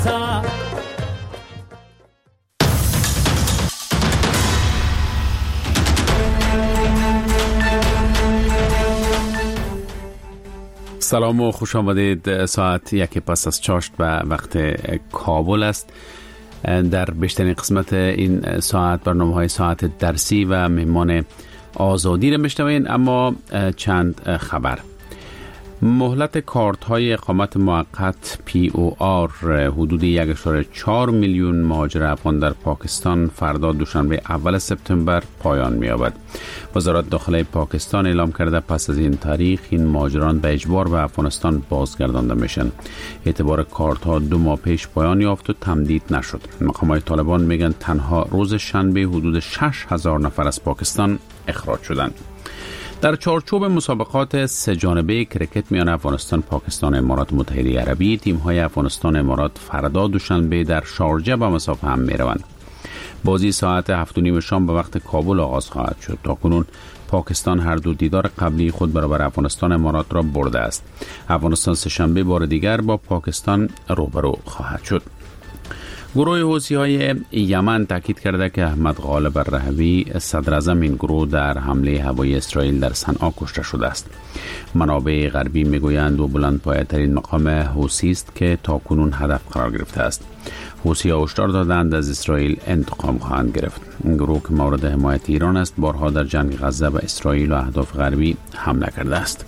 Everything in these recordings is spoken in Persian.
سلام و خوش آمدید. ساعت 1 پس از چاشت و وقت کابل است. در بیشترین قسمت این ساعت برنامه‌های ساعت درسی و مهمان آزادی را میشنوین، اما چند خبر. مهلت کارت های اقامت موقت POR حدود 1.4 میلیون مهاجر افغان در پاکستان فردا دوشنبه اول سپتامبر پایان می‌یابد. وزارت داخله پاکستان اعلام کرده پس از این تاریخ این مهاجران به اجبار به افغانستان بازگردانده میشن. اعتبار کارت ها 2 ماه پیش پایان یافت و تمدید نشد. مقامات طالبان میگن تنها روز شنبه حدود 6,000 نفر از پاکستان اخراج شدند. در چارچوب مسابقات 3 جانبه کرکت میان افغانستان، پاکستان و امارات متحده عربی، تیم‌های افغانستان و امارات فردا دوشنبه در شارجه به مسافه هم می‌روند. بازی ساعت 7:30 شام به وقت کابل آغاز خواهد شد. تاکنون پاکستان هر دو دیدار قبلی خود برابر افغانستان و امارات را برده است. افغانستان سه‌شنبه بار دیگر با پاکستان روبرو خواهد شد. گروه حوثی‌های یمن تاکید کرده که احمد غالب الرحوی صدراعظم این گروه در حمله هوایی اسرائیل در صنعا کشته شده است. منابع غربی میگویند او بلندپایه‌ترین مقام حوثی است که تاکنون هدف قرار گرفته است. حوثی‌ها هشدار دادند از اسرائیل انتقام خواهند گرفت. این گروه که مورد حمایت ایران است بارها در جنگ غزه به اسرائیل و اهداف غربی حمله کرده است.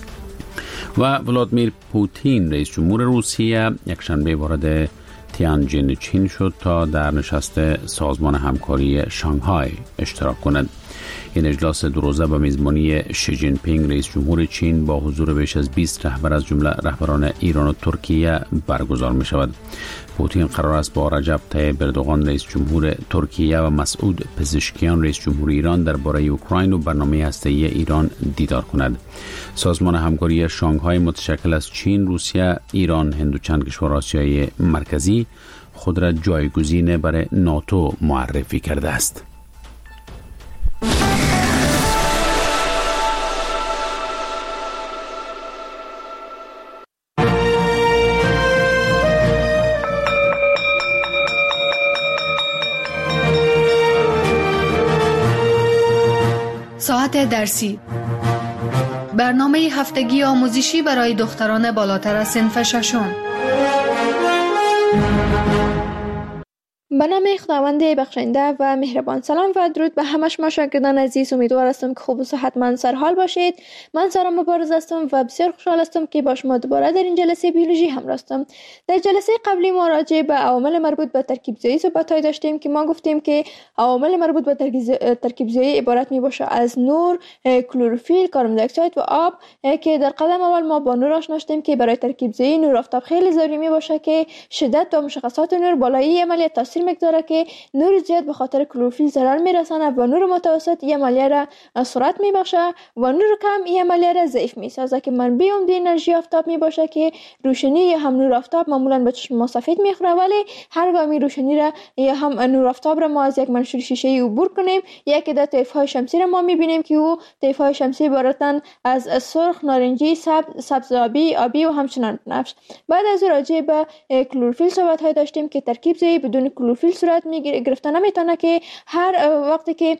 و ولادیمیر پوتین رئیس جمهور روسیه یکشنبه وارد تیانجین چین شد تا در نشست سازمان همکاری شانگهای اشتراک کند. این اجلاس 2 روزه به میزبانی شی جین پینگ رئیس جمهور چین با حضور بیش از 20 رهبر از جمله رهبران ایران و ترکیه برگزار می شود. پوتین قرار است با رجب طیب اردوغان رئیس جمهور ترکیه و مسعود پزشکیان رئیس جمهور ایران درباره اوکراین و برنامه هسته‌ای ایران دیدار کند. سازمان همکاری شانگهای متشکل از چین، روسیه، ایران، هند و چند کشور آسیای مرکزی خود را جایگزین برای ناتو معرفی کرده است. ساعت درسی، برنامه هفتگی آموزشی برای دختران بالاتر از صنف 6. به نام خداوند بخشنده و مهربان. سلام و درود به همه شما شاگردان عزیز. امیدوار هستم که خوب و صحتمند سرحال باشید. من سارا مبارز هستم و بسیار خوشحال هستم که با شما دوباره در این جلسه بیولوژی همراه هستم. در جلسه قبلی ما راجع به عوامل مربوط به ترکیب زایی صحبت‌های داشتیم که ما گفتیم که عوامل مربوط به ترکیب زایی عبارت میباشه از نور، کلروفیل، کربن دی اکساید و آب که در قدم اول ما با نور آشنا شدیم که برای ترکیب زایی نور آفتاب خیلی ضروری میباشه که شدت و مشخصات نور بالایی عملیات تاثیر میگذاره که نور زیاد به خاطر کلروفیل ضرر میرسانه و نور متوسط این عملیه را سرعت میبخشه و نور کم این عملیه را ضعیف میسازه که منبع عمده انرژی آفتاب میباشه که روشنی یا هم نور آفتاب معمولا به چشم ما سفید میخوره، ولی هرگاه روشنی را یا هم نور آفتاب را ما از یک منشور شیشه‌ای عبور کنیم یا که در طیف‌های شمسی را ما میبینیم که او طیف‌های شمسی عبارتند از سرخ، نارنجی، سبز آبی و همچنان بنفش. بعد از راجع به کلروفیل صحبت داشتیم که ترکیب زایی بدون کلروفیل صورت گرفته نمیتونه که هر وقتی که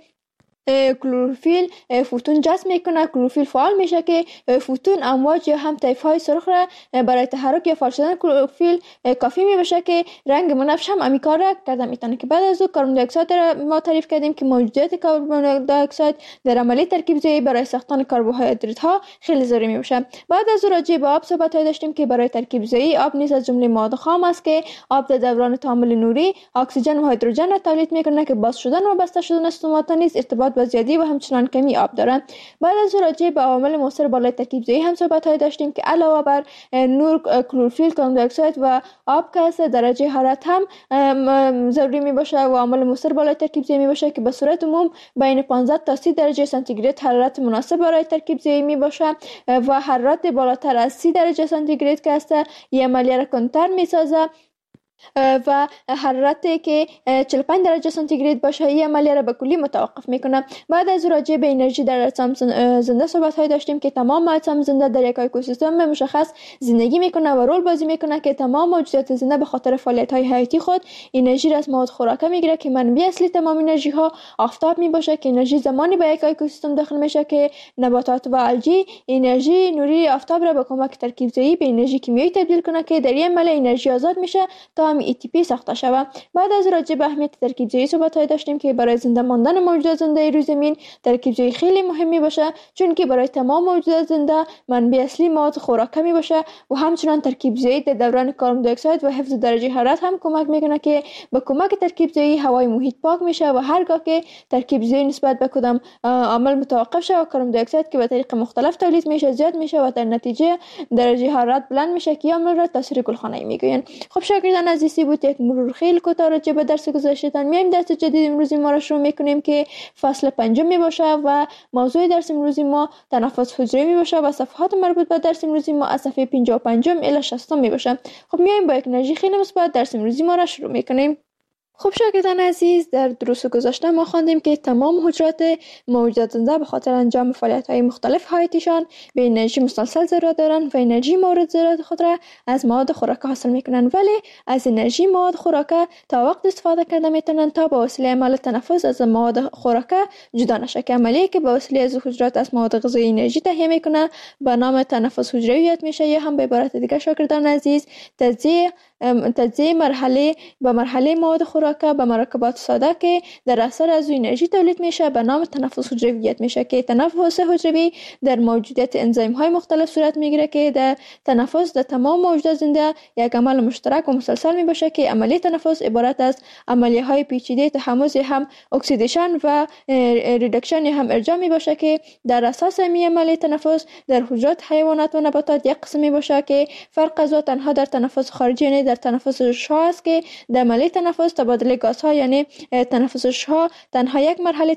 کلروفیل فوتون جذب میکنه، کلروفیل فعال میشه که فوتون امواج یا هم طیف‌های سرخ را برای تحرک یا فعال شدن کلروفیل کافی میبشه که رنگ بنفش هم همین کار را کرده میتونه. که بعد از او کربن دی اکساید را ما تعریف کردیم که موجودیت کربن دی اکساید در عملیه ترکیب زایی برای ساختن کربوهیدرات ها خیلی ضروری میبشه. بعد از او راجع به آب صحبت داشتیم که برای ترکیب زایی آب نیز از جمله مواد خام است که آب در دوران تعامل نوری اکسیژن و هیدروژن را تولید میکنه که باز شدن و بسته شدن استومات نیز ارتباط با زیادی و همچنان کمی آب دارند. بعد از راجع به عوامل مؤثر بالای ترکیب زایی هم صحبت داشتیم که علاوه بر نور، کلروفیل، کربن دی اکساید و آب که است، درجه حرارت هم ضروری می باشه و عامل مؤثر بالای ترکیب زایی می باشه که به صورت عموم بین 15 تا 30 درجه سانتیگراد حرارت مناسب برای ترکیب زایی می باشه و حرارت بالاتر از 30 درجه سانتیگراد که است این عملیه را کندتر می سازه و حرارتی که 45 درجه سانتیگراد باشه این عملیه را به کلی متوقف میکنه. بعد از راجع به انرژی در اجسام زنده صحبت های داشتیم که تمام اجسام زنده در یک اکوسیستم مشخص زندگی میکنه و رول بازی میکنه که تمام موجودات زنده به خاطر فعالیت های حیاتی خود انرژی را از مواد خوراکه میگیره که منبع اصلی تمام انرژی ها آفتاب میباشه که انرژی زمانی به یک اکوسیستم داخل میشه که نباتات و الگی انرژی نوری آفتاب را به کمک ترکیب‌زایی به انرژی کیمیایی تبدیل کنه که در این عملیه انرژی آزاد میشه تا هم ATP ساخته شود. بعد از راجع به اهمیت ترکیب‌زایی صحبت های داشتیم که برای زنده ماندن موجودات زنده روی زمین ترکیب‌زایی خیلی مهمی باشه، چون که برای تمام موجودات زنده منبع اصلی مواد خوراکه می باشه و همچنان ترکیب‌زایی در دوران کربن دی اکساید و حفظ درجه حرارت هم کمک میکنه که با کمک ترکیب‌زایی هوای محیط پاک میشه و هرگاه که ترکیب‌زایی نسبت به کدام عامل متوقف شه و کربن دی اکساید که به طریق مختلف تولید میشه زیاد میشه و در نتیجه درجه حرارت بلند میشه که عامل را تاثیر گلخانه‌ای میگوین. خب شاگردان عزیزی بود یک مرور خیلی کوتاه راجع به درس گذشته‌تان. میایم درس جدید امروزی ما را شروع میکنیم که فصل 5 می باشه و موضوع درس امروزی ما تنفس حجروی می باشه و صفحات مربوط به درس امروزی ما از صفحه 55 الی 60 می باشه. خب میایم با یک انرژی خیلی مثبت درس امروزی ما را شروع میکنیم. خب شاگردان عزیز، در دروس گذشته ما خواندیم که تمام حجرات موجودات زنده به خاطر انجام فعالیت‌های مختلف حیاتیشان به انرژی مسلسل ضرورت دارند و انرژی مورد ضرورت خود را از مواد خوراکه حاصل میکنند، ولی از انرژی مواد خوراکه تا وقت استفاده کرده میتونند تا به وسیله عمل تنفس از مواد خوراکه جدا نشه که عملیه که به وسیله از حجرات از مواد غذایی انرژی تهیه میکنه به نام تنفس حجروی یاد میشه، یا هم به عبارت دیگه شاگردان عزیز تجزیه مرحله مواد خوراکه به مرکبات ساده که در اثر از انرژی تولید میشه به نام تنفس حجروی یاد میشه که تنفس حجروی در موجودیت انزیم های مختلف صورت میگیره که در تنفس در تمام موجودات زنده یک عمل مشترک و مسلسل می باشه که عملیه تنفس عبارت از عملیه های پیچیده تحمض هم اکسیدیشن و ریدکشن هم ارجاع می باشه که در اساس می عملیه تنفس در حجرات حیوانات و نباتات یک قسم می باشه که فرق از تنها در تنفس خارجی یعنی در تنفس رشها است که در عملیه تنفس تبادل گازها یعنی تنفس رشها تنها یک مرحله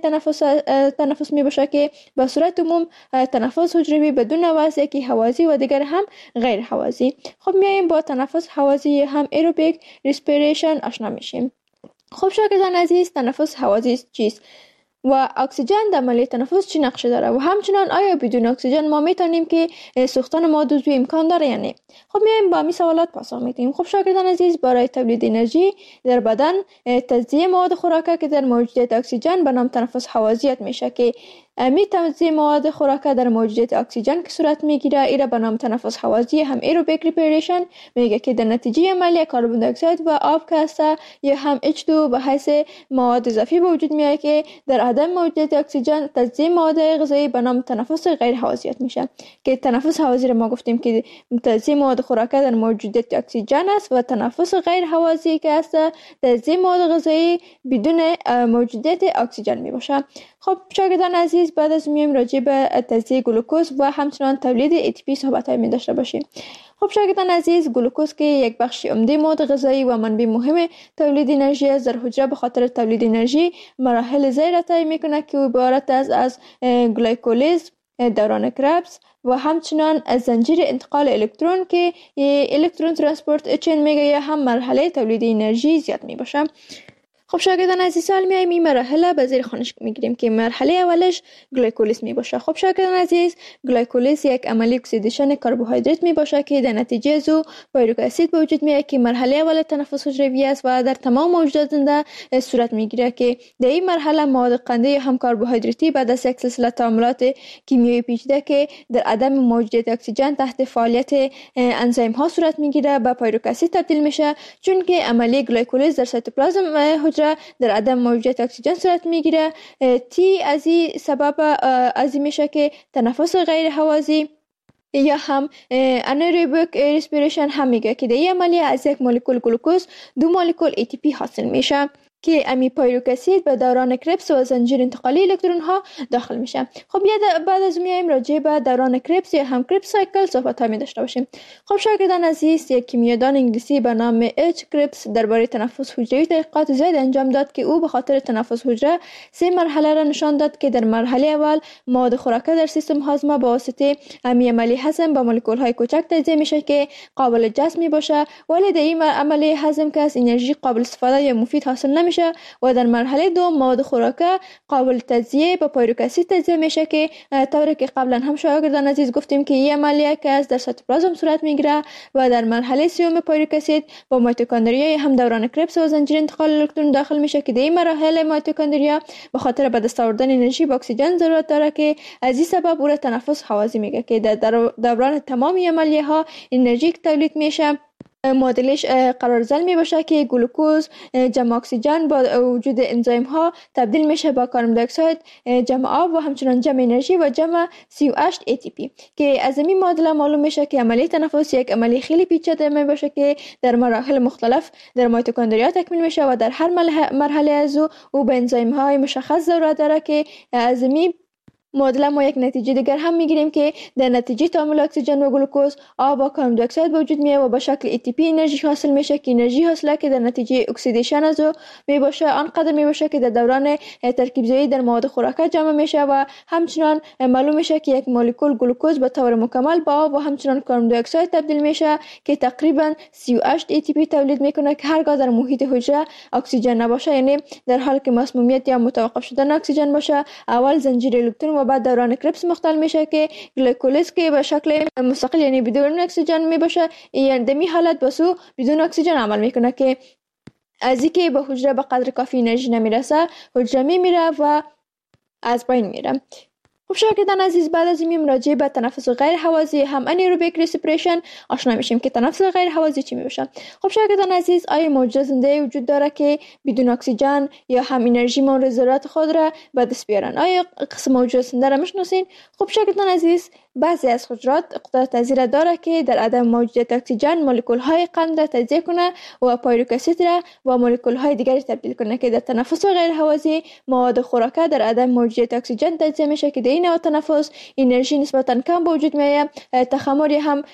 تنفس می باشه که به صورت عموم تنفس حجروی بدون وضع یکی هوازی و دیگر هم غیر هوازی. خب میایم با تنفس هوازی هم ایروبیک ریسپیریشن آشنا میشیم. خب شاگردان عزیز، تنفس هوازی چیست و اکسیژن در عملیه تنفس چی نقش داره و همچنان آیا بدون اکسیژن ما میتونیم که سوختن مواد عضوی امکان داره یا نه؟ خب میایم با این سوالات پاسخ میدیم. خب شاگردان عزیز، برای تولید انرژی در بدن تجزیه مواد خوراکه که در موجودیت اکسیژن به نام تنفس هوازی میشه که امی تجزیه مواد خوراکه در موجودیت اکسیژن که صورت میگیره ایره به نام تنفس هوازی هم ایروبیک ریسپیریشن میگه که در نتیجه عملیه کربن دی اکساید و آب که هسته یا هم H2 به حیث مواد اضافی به وجود میاد که در عدم موجودیت اکسیژن تجزیه مواد غذایی به نام تنفس غیر هوازیت میشه که تنفس هوازی رو ما گفتیم که تجزیه مواد خوراکه در موجودیت اکسیژن است و تنفس غیر هوازی که هسته تجزیه مواد غذایی بدون موجودیت اکسیژن میباشه. خب شاگردان عزیز، بعد از میایم راجع به تجزیه گلوکوز و همچنان تولید ATP صحبت‌های می داشته باشیم. خب شاگردان عزیز، گلوکوز که یک بخش عمده مواد غذایی و منبع مهم تولید انرژی است، در حجره به خاطر تولید انرژی مراحل زیر را طی میکنه که عبارت از گلایکولیز، دوران کربس و همچنان از زنجیر انتقال الکترون که الکترون ترانسپورت چین میگه یا هم مرحله تولید انرژی زیاد می باشه. خب شاگردان عزیز، سال میایم این مراحل به زیر خانش میگیریم که مرحله اولش گلایکولیز می باشه. خب شاگردان عزیز، گلایکولیز یک عملی اکسیدیشن کربوهیدرات می باشه که در نتیجه از او پایروک اسید به وجود میاد که مرحله اول تنفس حجروی است و در تمام موجودات زنده صورت میگیره که در این مرحله مواد قنده یا هم کربوهیدراتی بعد از یک سلسله تعاملات کیمیایی پیچیده که در عدم موجودیت اکسیژن تحت فعالیت انزیم ها صورت میگیره به پایروک اسید تبدیل میشه، چون که عملی گلایکولیز در سایتوپلازم حجره در عدم موجودیت اکسیژن صورت میگیره. تی از این سبب از این میشه که تنفس غیر هوازی یا هم انایروبیک ریسپیریشن هم میگه که در این عملیه از یک مولکول گلوکوز 2 مولکول ATP حاصل میشه. که امی پایروک اسید به دوران کربس و زنجیر انتقالی الکترون ها داخل میشه. خب بعد از میایم راجع به دوران کربس یا هم کربس سایکل صحبت ها می داشته باشیم. خب شاگردان عزیز، یک کیمیادان انگلیسی به نام اچ کربس درباره تنفس حجروی تحقیقات زیاد انجام داد که او به خاطر تنفس حجره 3 مرحله را نشان داد که در مرحله اول مواد خوراکه در سیستم هاضمه با واسطه امی عملی هضم با مولکول های کوچک تجزیه میشه که قابل جذب می باشه، ولی در این عملی هضم که از انرژی قابل استفاده یا مفید حاصل نمیشه و در مرحله دوم مواد خوراکه قابل تجزیه با پایروک اسید تجزیه میشه که طوری که قبلا هم شاگردان عزیز گفتیم که این عملیه که از در سایتوپلازم صورت میگیره و در مرحله سوم پایروک اسید با میتوکندریا هم دوران کربس و زنجیر انتقال الکترون داخل میشه که در این مرحله میتوکندریا به خاطر به دست آوردن انرژی با اکسیژن ضرورت داره که از این سبب او را تنفس هوازی میگه که در دوران تمام عملیه ها انرژی که تولید میشه معادلش قرارزل می باشه که گلوکوز جمع اکسیژن با وجود انزایم ها تبدیل میشه با کربن دی اکساید جمع آب و همچنان جمع انرژی و جمع CO8 ATP که از این معادله معلوم میشه که عملیه تنفس یک عملیه خیلی پیچیده می باشه که در مراحل مختلف در میتوکندریا تکمیل میشه و در هر مرحله از او به انزایم های مشخص ضرورت داره که از این معادله ما یک نتیجه دیگر هم میگیریم که در نتیجه تعامل اکسیژن و گلوکوز آب و کربن دی اکساید به وجود میاد و به شکل ATP انرژی حاصل میشه که انرژی حاصله که در نتیجه اکسیدیشن از او میباشه آنقدر میباشه که در دوران ترکیب زایی در مواد خوراکه جمع میشه و همچنان معلوم میشه که یک مولکول گلوکوز به طور مکمل با آب و همچنان کربن دی اکساید تبدیل میشه که تقریبا CO8 ATP تولید میکنه که هرگاه در محیط حجره اکسیژن نباشه، یعنی در حالی که مسمومیت یا متوقف شدن اکسیژن باشه، اول زنجیر الکترون و بعد دوران کربس مختل میشه که گلیکولیز که به شکل مستقل یعنی بدون اکسیژن می باشه، یعنی در این حالت بسو بدون اکسیژن عمل میکنه که از اینکه به حجره به قدر کافی انرژی نمیرسه حجره میمیره و از بین میره. خب شاگردان عزیز، بعد از این راجع به تنفس غیر هوازی هم انیروبیک ریسپیریشن آشنا میشیم که تنفس غیر هوازی چی میشه. خب شاگردان عزیز، آیا موجود زنده وجود داره که بدون اکسیژن یا هم انرژی مورد ضرورت خود را به دست بیارن؟ آیا قسم موجود زنده را میشناسین؟ خب شاگردان عزیز، بعضی از حجرات قدرت تجزیه داره که در عدم موجودیت اکسیژن مولکول های قند را تجزیه کنه و پایروک اسید را با مولکول های دیگری تبدیل کنه که در تنفس غیر هوازی مواد خوراکه در عدم موجودیت اکسیژن تجزیه میشه که در این نوع تنفس انرژی نسبتا کم به وجود میاد. تخمر هم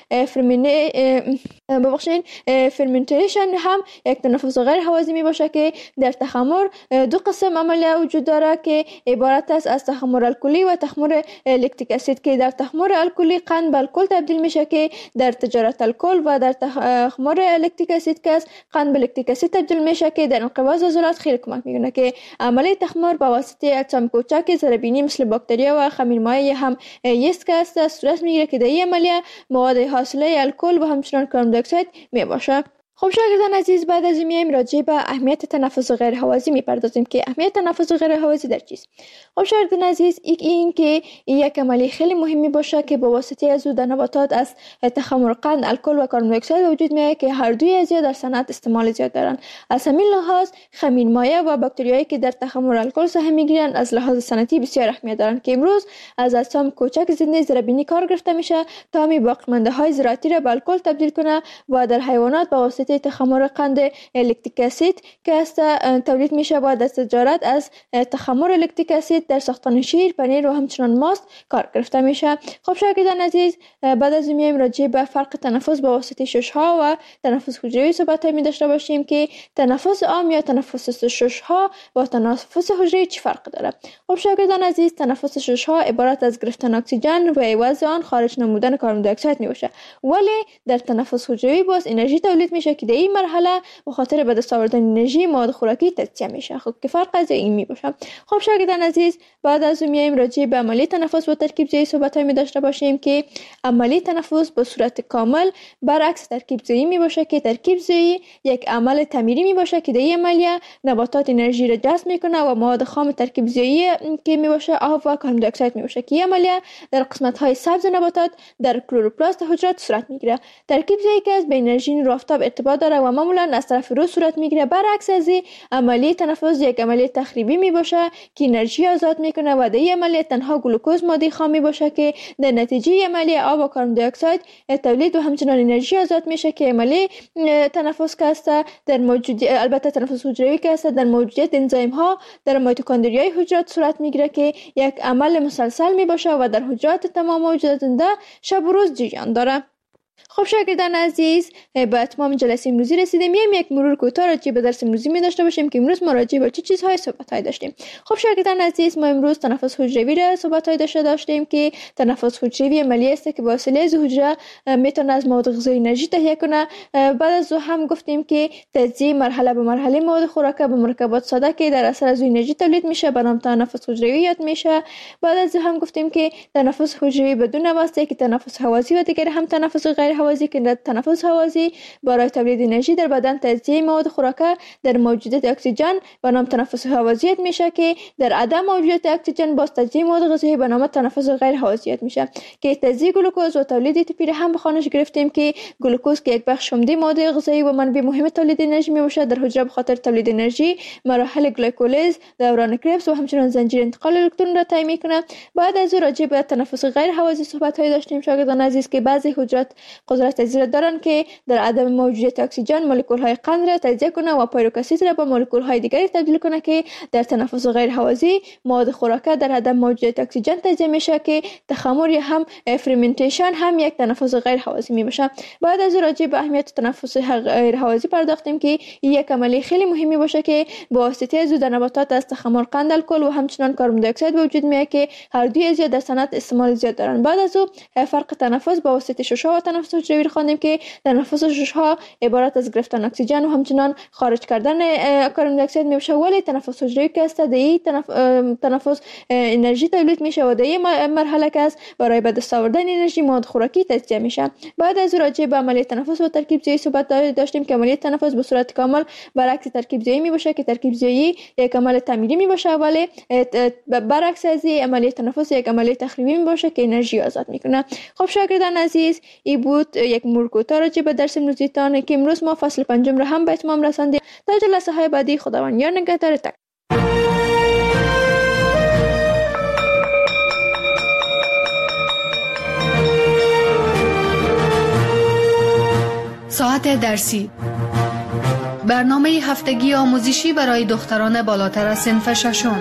فرمنتیشن هم یک تنفس غیر هوازی می باشه که در تخمر دو قسم عملیه وجود داره که عبارت است از تخمر الکلی و تخمر لکتیک اسید که در تخمر الکلی قند به الکل تبدیل میشه که در تجارت الکل و در تخمر لکتیک اسید که قند به لکتیک اسید تبدیل میشه که در انقباض عضلات خیلی کمک میکنه که عملیه تخمر با واسطه اجسام کوچک ضربینی مثل باکتریا و خمیرمایع هم یست که است صورت میگیره که در این عملیه مواد حاصله الکل و همچنان کربن دی اکساید می باشه. خب شاگردان عزیز، بعد از این میایم راجع به اهمیت تنفس غیر هوازی میپردازیم که اهمیت تنفس غیر هوازی در چیست. خب شاگردان عزیز، این که یک عملیه خیلی مهمی باشه که با واسطه از او در نباتات از تخمر قند الکل و کربن دی اکساید وجود میاد که هر دوی از در صنعت استعمال زیاد دارن. از همین لحاظ خمیرمایع و باکتریایی که در تخمر الکل سهم میگیرن از لحاظ صنعتی بسیار اهمیت دارن که امروز از اجسام کوچک زنده ضربینی کار گرفته میشه تا می باقیمانده های زراعتی را به الکل تبدیل کنه و در حیوانات با واسطه تخمر قند لکتیک اسید که است تولید میشه و در تجارت از تخمر لکتیک اسید در ساختن شیر، پنیر و همچنان ماست کار گرفته میشه. خب شاگردان عزیز، بعد از میایم راجع به فرق تنفس با واسطه ششها و تنفس حجروی صحبت می داشته باشیم که تنفس عام یا تنفس ششها و تنفس حجروی چه فرق داره. خب شاگردان عزیز، تنفس ششها عبارت از گرفتن اکسیژن و عوض آن خارج نمودن کربن دی اکساید می باشه، ولی در تنفس حجروی باز انرژی تولید میشه که در این مرحله به خاطر به دست آوردن انرژی مواد خوراکی تجزیه میشه. خب که فرق از این می باشه. خب شاگردان عزیز، بعد از میایم راجع به عملیه تنفس و ترکیب زایی صحبت می داشته باشیم که عملیه تنفس به صورت کامل برعکس ترکیب زایی می باشه که ترکیب زایی یک عمل تعمیری می باشه که در این عملیه نباتات انرژی را جذب میکنه و مواد خام ترکیب زایی که می باشه آب و کربن دی اکساید می باشه که این عملیه در قسمت های سبز نباتات در کلوروپلاست حجرات صورت میگیره. ترکیب زایی که از به انرژی نور آفتاب ارتباط ارتباط داره و معمولا از طرف روح صورت میگیره. برعکس از عملیه تنفس یک عملیه تخریبی می باشه که انرژی آزاد میکنه و در این عملیه تنها گلوکوز ماده خام می باشه که در نتیجه عملیه آب و کاربن دی اکساید تولید و همچنان انرژی آزاد میشه که عملیه تنفس که است در البته تنفس حجروی که است در موجودیت انزیم ها در میتوکندریای حجرات صورت میگیره که یک عمل مسلسل می باشه و در حجرات تمام موجودات زنده شب و روز جریان داره. خب شاگردان عزیز، به اتمام جلسه امروزی رسیدیم. یک مرور کوتاه راجع به درس امروزی می داشته باشیم که امروز ما راجع به چه چیزهای صحبت‌های داشتیم. خب شاگردان عزیز، ما امروز تنفس حجروی را صحبت‌های داشتیم که تنفس حجروی عملیه است که با وسیله از حجره میتونه از مواد غذایی انرژی تهیه کنه. بعد از او هم گفتیم که تجزیه مرحله به مرحله مواد خوراکه به مرکبات ساده که در اثر از انرژی تولید میشه به نام تنفس حجروی یاد میشه. بعد از هم گفتیم که تنفس حجروی بدون واسطه که تنفس هوازی و دیگر هم تنفس غیر هوازی که تنفس هوازی برای تولید انرژی در بدن تجزیه مواد خوراکه در موجودیت اکسیژن به نام تنفس هوازیت میشه که در عدم موجودیت اکسیژن باز تجزیه مواد غذایی به نام تنفس غیر هوازیت میشه که تجزیه گلوکوز و تولید ATP هم به خوانش گرفتیم که گلوکوز که یک بخش عمده ماده غذایی و منبع مهم تولید انرژی میباشه در حجره به خاطر تولید انرژی مراحل گلیکولیز، دوران کربس و همچنین زنجیره انتقال الکترون را طی میکنه. بعد از او راجع به تنفس غیر هوازی صحبت های داشتیم شاگردان عزیز که بعضی حجرات قدرت تجزیه دارن که در عدم موجودیت اکسیژن مولکول های قند را تجزیه کنه و پیروک اسید را با مولکول های دیگری تبدیل کنه که در تنفس غیر هوازی مواد خوراکه در عدم موجودیت اکسیژن تجزیه میشه که تخمر یا هم فرمنتیشن هم یک تنفس غیر هوازی میباشه. بعد از راجع به اهمیت تنفس غیر هوازی پرداختیم که یک عملیه خیلی مهمی باشه که با واسطه از در نباتات از تخمر قند الکل و همچنین کربن دی اکساید وجود میاد که هر دوی از در صنعت استعمال زیاد دارن. بعد از او فرق تنفس با واسطه ششها و تنفس حجروی خواندیم که تنفس ششها عبارت از گرفتن اکسیژن و همچنین خارج کردن کربن دی اکساید میشه، ولی تنفس حجروی که است در تنفس انرژی تولید میشه و در این مرحله که است برای به دست آوردن انرژی مواد خوراکی تجزیه میشه. بعد از راجع به عملیه تنفس و ترکیب زیایی صحبت داشتیم که عملیه تنفس به صورت کامل برعکس ترکیب زیایی میباشه که ترکیب زیایی یک عمل تعمیری میباشه ولی برعکس از عملیه تنفس یک عملیه تخریبی میباشه که انرژی آزاد میکنه. خب شاگردان عزیز، این بود یک مرور کوتاه راجع به درس امروزیتان که امروز ما فصل 5 را هم به اتمام رساندیم. تا جلسه های بعدی خداوند یار نگهدارتان. ساعت درسی، برنامه هفتگی آموزشی برای دختران بالاتر از صنف ششم.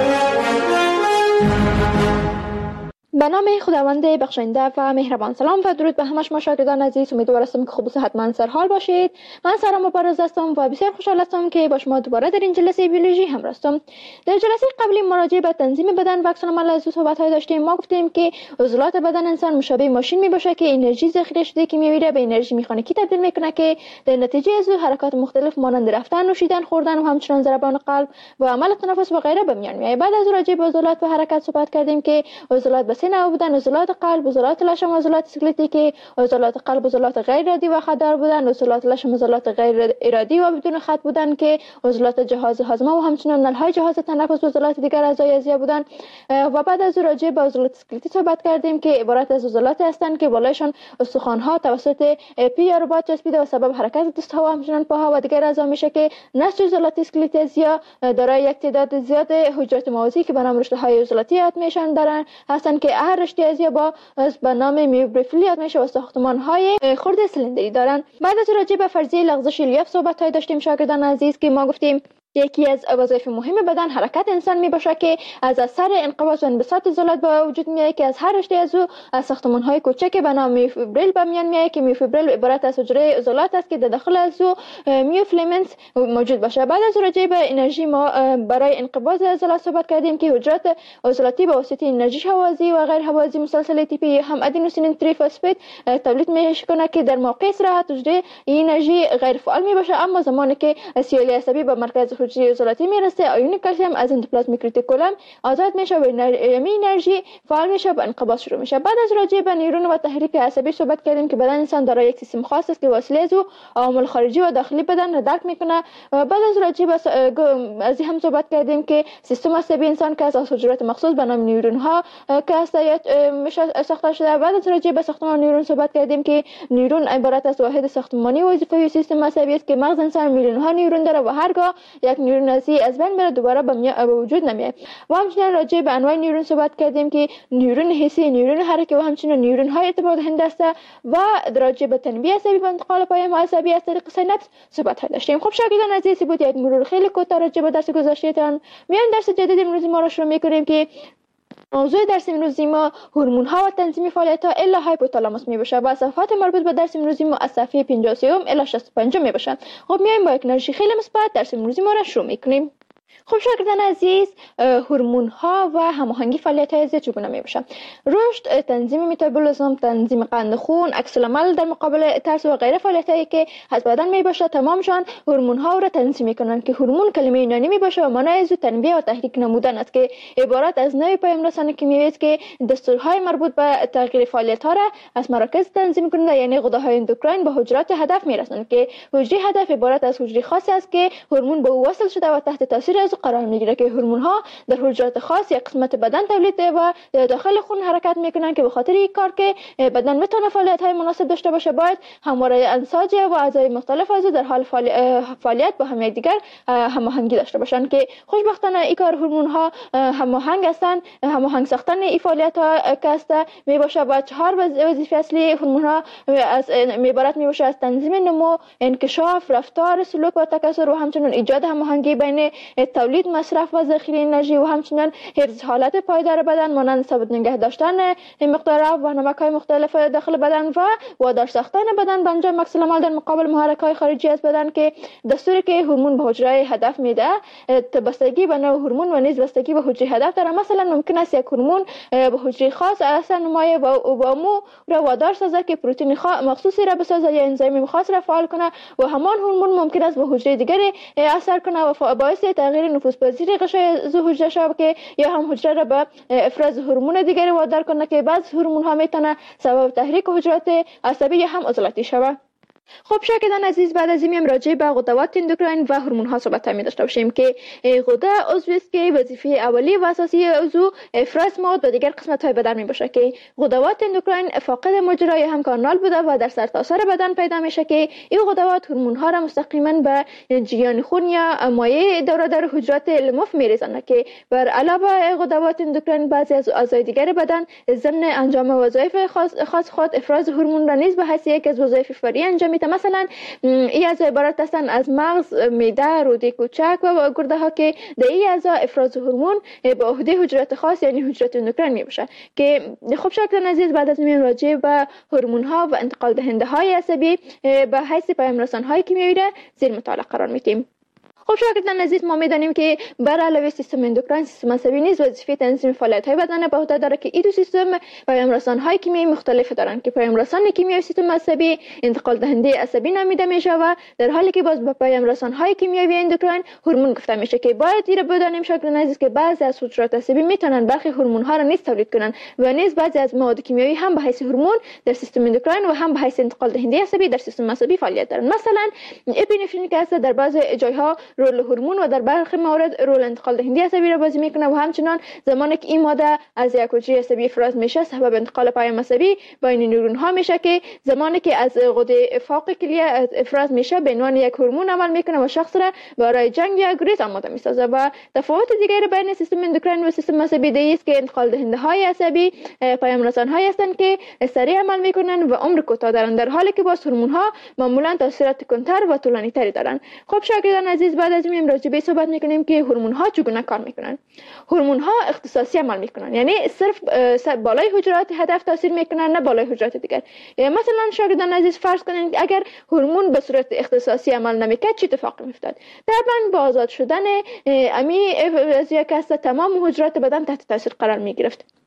به نام خداوند بخشنده و مهربان. سلام و درود به همه شما شاگردان عزیز. امیدوار هستم که خوب و صحتمند سرحال باشید. من سارا مبارز هستم و بسیار خوشحال هستم که با شما دوباره در این جلسه بیولوژی همراه هستم. در جلسه قبلی مراجعه به تنظیم بدن و عکس العمل از صحبت‌های داشتیم. ما گفتیم که عضلات بدن انسان مشابه ماشین میباشه که انرژی ذخیره شده که میویره به انرژی مکانیکی تبدیل میکنه که در نتیجه از حرکات مختلف مانند رفتن، نوشیدن، خوردن و همچنین ضربان قلب و عمل تنفس و غیره به میان میاد. بعد از راجع به عضلات و حرکت صحبت کردیم که عضلات به نوع بودن: عضلات قلب، عضلات لشم، عضلات اسکلتی که عضلات قلب عضلات غیر ارادی و خطدار بودن، عضلات لشم عضلات غیر ارادی و بدون خط بودن که عضلات جهاز هاضمه و همچنین نلهای جهاز تنفس و عضلات دیگر اعضای اعضایی بودن. و بعد از راجع به عضلات اسکلتی صحبت کردیم که عبارت از عضلات هستند که بالایشان استخوان‌ها توسط پی یا رباط چسبیده و سبب حرکت دست‌ها و همچنین پاها و دیگر اعضا میشه که نسج عضلات اسکلتی اعضایی دارای یک تعداد زیاد حجرات موازی که به نام رشته‌های عضلاتی یاد میشن دارن هستند که هر رشته اعضایی با نام میوبریفیل یاد میشه و ساختمان‌های خرد سیلندری دارن. بعد از راجع به فرضیه لغزش الیاف صحبت‌های داشتیم شاگردان عزیز که ما گفتیم یکی از وظایف مهم بدن حرکت انسان میباشه که از اثر انقباض و انبساط عضلات به وجود میاد که از هر رشته از او از ساختمان‌های کوچک به نام میوفیبریل به میان میاد که میوفیبریل عبارت از حجره عضلات است که در داخل از او میوفیلامنت موجود باشه. بعد از راجع به انرژی ما برای انقباض عضلات صحبت کردیم که حجرات عضلاتی به واسطه انرژی هوازی و غیر هوازی مثل ATP هم ادنوسین تریفسفید تولید میکنه که در موقع استراحت حجره انرژی غیر فعال میباشه، اما زمانی که سیالی عصبی به مرکز حجره عضلاتی میرسه، آیون کلسیم از اندوپلازمیک رتیکولم آزاد میشه و انرژی فعال میشه و انقباض شروع میشه. بعد از راجع به نیورون و تحریک عصبی صحبت کردیم که بدن انسان دارای یک سیستم خاص است که وسیله از عوامل خارجی و داخلی بدن را درک میکنه. بعد از راجع به از هم صحبت کردیم که سیستم عصبی انسان که از حجرات مخصوص به نام نیورون ها که ساخته شده. بعد از راجع به ساختمان نیورون صحبت کردیم که نیورون عبارت از واحد ساختمانی و وظیفه‌ای سیستم عصبی است که مغز انسان میلیون ها نیورون داره و هرگاه یک نیورون از بین بره دوباره به وجود نمیاد. و همچنین راجع به انواع نیورون صحبت کردیم که نیورون حسی، نیورون حرکی و همچنین نیورون های ارتباط دهنده است. و راجع به تنبیه عصبی و انتقال پیام عصبی از طریق سیناپس صحبت داشتیم. خب شاگردان عزیز، بود یک مرور خیلی کوتاه راجع به درس گذشتهتان. میان درس جدید امروزی ما را شروع می‌کنیم که موضوع درس امروزی ما هورمون ها و تنظیم فعالیت ها الا هایپوتالاموس می باشه و صفحات مربوط به درس امروزی ما از صفحه 53 الی 65 می باشه. خب میایم با یک انرژی خیلی مثبت درس امروزی ما را شروع می‌کنیم. خب شاگردان عزیز، هورمون ها و هماهنگی فعالیت های زیاد چگونه می باشه؟ رشد، تنظیم متابولیسم، تنظیم قند خون، عکس العمل در مقابل ترس و غیره فعالیت هایی که از بدن می باشه تمامشان هورمون ها را تنظیم میکنن که هورمون کلمه یونانی می باشه و معنای از تنبیه و تحریک نمودن است که عبارت از نوع پیام رسان کیمیایی است که دستورهای مربوط به تغییر فعالیت ها را از مراکز تنظیم کننده یعنی غده‌های اندوکراین به حجرات هدف می رسانند که حجره هدف عبارت از حجره خاصی است که هورمون به او وصل شده و تحت تاثیر از قرار میگیره که هورمون ها در حجرات خاص یک قسمت بدن تولید و داخل خون حرکت میکنن که به خاطر این کار که بدن بتونه فعالیت های مناسب داشته باشه باید همواره انساج و اعضای مختلف از در حال فعالیت با هم دیگر هماهنگی داشته باشن که خوشبختانه این کار هورمون ها هماهنگ هستن. هماهنگ ساختن این فعالیت ها که می باشه با 4 وظیفه اصلی هورمون ها از عبارت می باشه از تنظیم نمو، انکشاف، رفتار، سلوک و تکثر و همچنین ایجاد هماهنگی بین تولید، مصرف و ذخیره انرژی و همچنین حفظ حالت پایدار بدن مانند ثابت نگه داشتن مقدار آب و نمک‌های مختلف داخل بدن و وادار ساختن بدن به انجام عکس العمل در مقابل محرک‌های خارجی از بدن که دستوری که هورمون به حجره هدف میده بستگی به نوع هورمون و نیز بستگی به حجره هدف داره. مثلا ممکن است یک هورمون به حجره خاص اثر نمایه و با مو را وادار سازه که پروتئین مخصوصی را بسازه یا انزیم خاص را فعال کنه و همان هورمون ممکن است به حجره دیگری اثر کنه و باعث تغییر نفوذپذیری غشای حجره شود که یا هم حجره را به افراز هورمون دیگری وادار کنه که بعض هورمون ها میتونه سبب تحریک حجرات عصبی یا هم عضلاتی شود. خب شاگردان عزیز، بعد از این راجع به غدوات اندوکراین و هورمون ها صحبت می داشته باشیم که غده عضوی است که وظیفه اولی و اساسی عضو افراز مواد به دیگر قسمت های بدن می باشه که غدوات اندوکراین فاقد مجرای هم کانال بوده و در سرتاسر بدن پیدا میشه که این غدوات هورمون ها را مستقیما به جریان خون یا مایع دوره‌دار حجرات لمف میریزند که بر علاوه غدوات اندوکراین بعضی از اعضای دیگر بدن ضمن انجام وظایف خاص خود افراز هورمون را نیز به حیث یک از وظایف فوری انجام میده. مثلا این اعضا عبارت هستند از مغز، معده، روده کوچک و گرده ها که در این اعضا افراز هورمون به عهده حجرات خاص یعنی حجرات اندوکراین میباشه که خب شاگردان عزیز، بعد از این راجع به هورمون ها و انتقال دهنده های عصبی به حیث پیام رسان های کیمیایی زیر مطالعه قرار میدیم. خب شاگردان عزیز، ما میدانیم که بر علاوه سیستم اندوکراین سیستم عصبی نیز وظیفه تنظیم فعالیت های بدن به عهده داره که این دو سیستم پیام رسان های کیمیایی مختلف دارند که پیام رسان کیمیایی سیستم عصبی انتقال دهنده عصبی نامیده میشه و در حالی که باز به پیام رسان های کیمیایی اندوکراین هورمون گفته میشه که باید این رو بدانیم شاگردان عزیز که بعضی از حجرات عصبی میتونن برخی هورمون ها را نیز تولید کنن و نیز بعضی از مواد کیمیایی هم به حیث هورمون در سیستم اندوکراین و هم به حیث انتقال دهنده عصبی در سیستم عصبی فعالیت دارند. مثلا اپینفرین که در بعضی جایها رول هورمون و در برخی موارد رول انتقال دهنده عصبی را بازی میکنه و همچنان زمانی که این ماده از یک حجره عصبی افراز میشه سبب انتقال پیام عصبی بین نورون ها میشه که زمانی که از غده فوق کلیه افراز میشه به عنوان یک هورمون عمل میکنه و شخص را برای جنگ یا گریز آماده میسازه. و تفاوت دیگری بین سیستم اندوکراین و سیستم عصبی است که انتقال دهنده های عصبی پیام رسان هایی هستند که سریع عمل میکنن و عمر کوتاه دارند در حالی که با هورمون ها معمولا تاثیرات کمتر و طولانی تری دارند. خب شاگردان عزیز، بعد از این راجع به صحبت میکنیم که هورمون ها چگونه کار میکنن. هورمون ها اختصاصی عمل میکنن، یعنی صرف بالای حجرات هدف تاثیر میکنن نه بالای حجرات دیگر. مثلا شاگردان عزیز فرض کنید اگر هورمون به صورت اختصاصی عمل نمیکرد چه اتفاقی میافتاد؟ طبعا با آزاد شدن امی از یک تمام حجرات بدن تحت تاثیر قرار میگرفت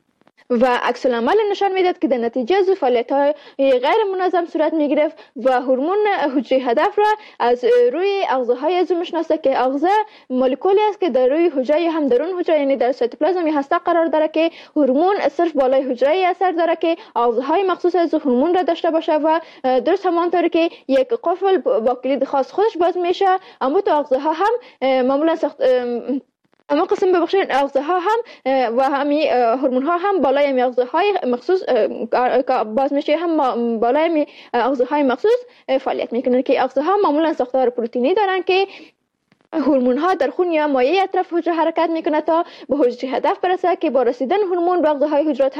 و عکس العمل نشان میداد که در نتیجه از فعالیت‌های غیر منظم صورت میگرفت و هورمون حجره هدف را از روی اغذاهای از میشناسه که اغذا مولکولی است که در روی حجره یا هم درون حجره یعنی در سایتوپلازم یا هسته قرار داره که هورمون صرف بالای حجره اثر داره که اغذاهای مخصوص از هورمون را داشته باشه و درست همانطور که یک قفل با کلید خاص خودش باز میشه، اما تو اغذاها هم معمولا اما قسم ببخشید اغذاها هم و همین هورمون ها هم بالای همین اغذاهای مخصوص باز میشه، هم بالای همین اغذاهای مخصوص فعالیت میکنن که اغذاها معمولا ساختار پروتئینی دارن که هورمون ها در خون یا مایع اطراف حجره حرکت میکنه تا به حجره هدف برسه که با رسیدن هورمون به اغذاهای حجرات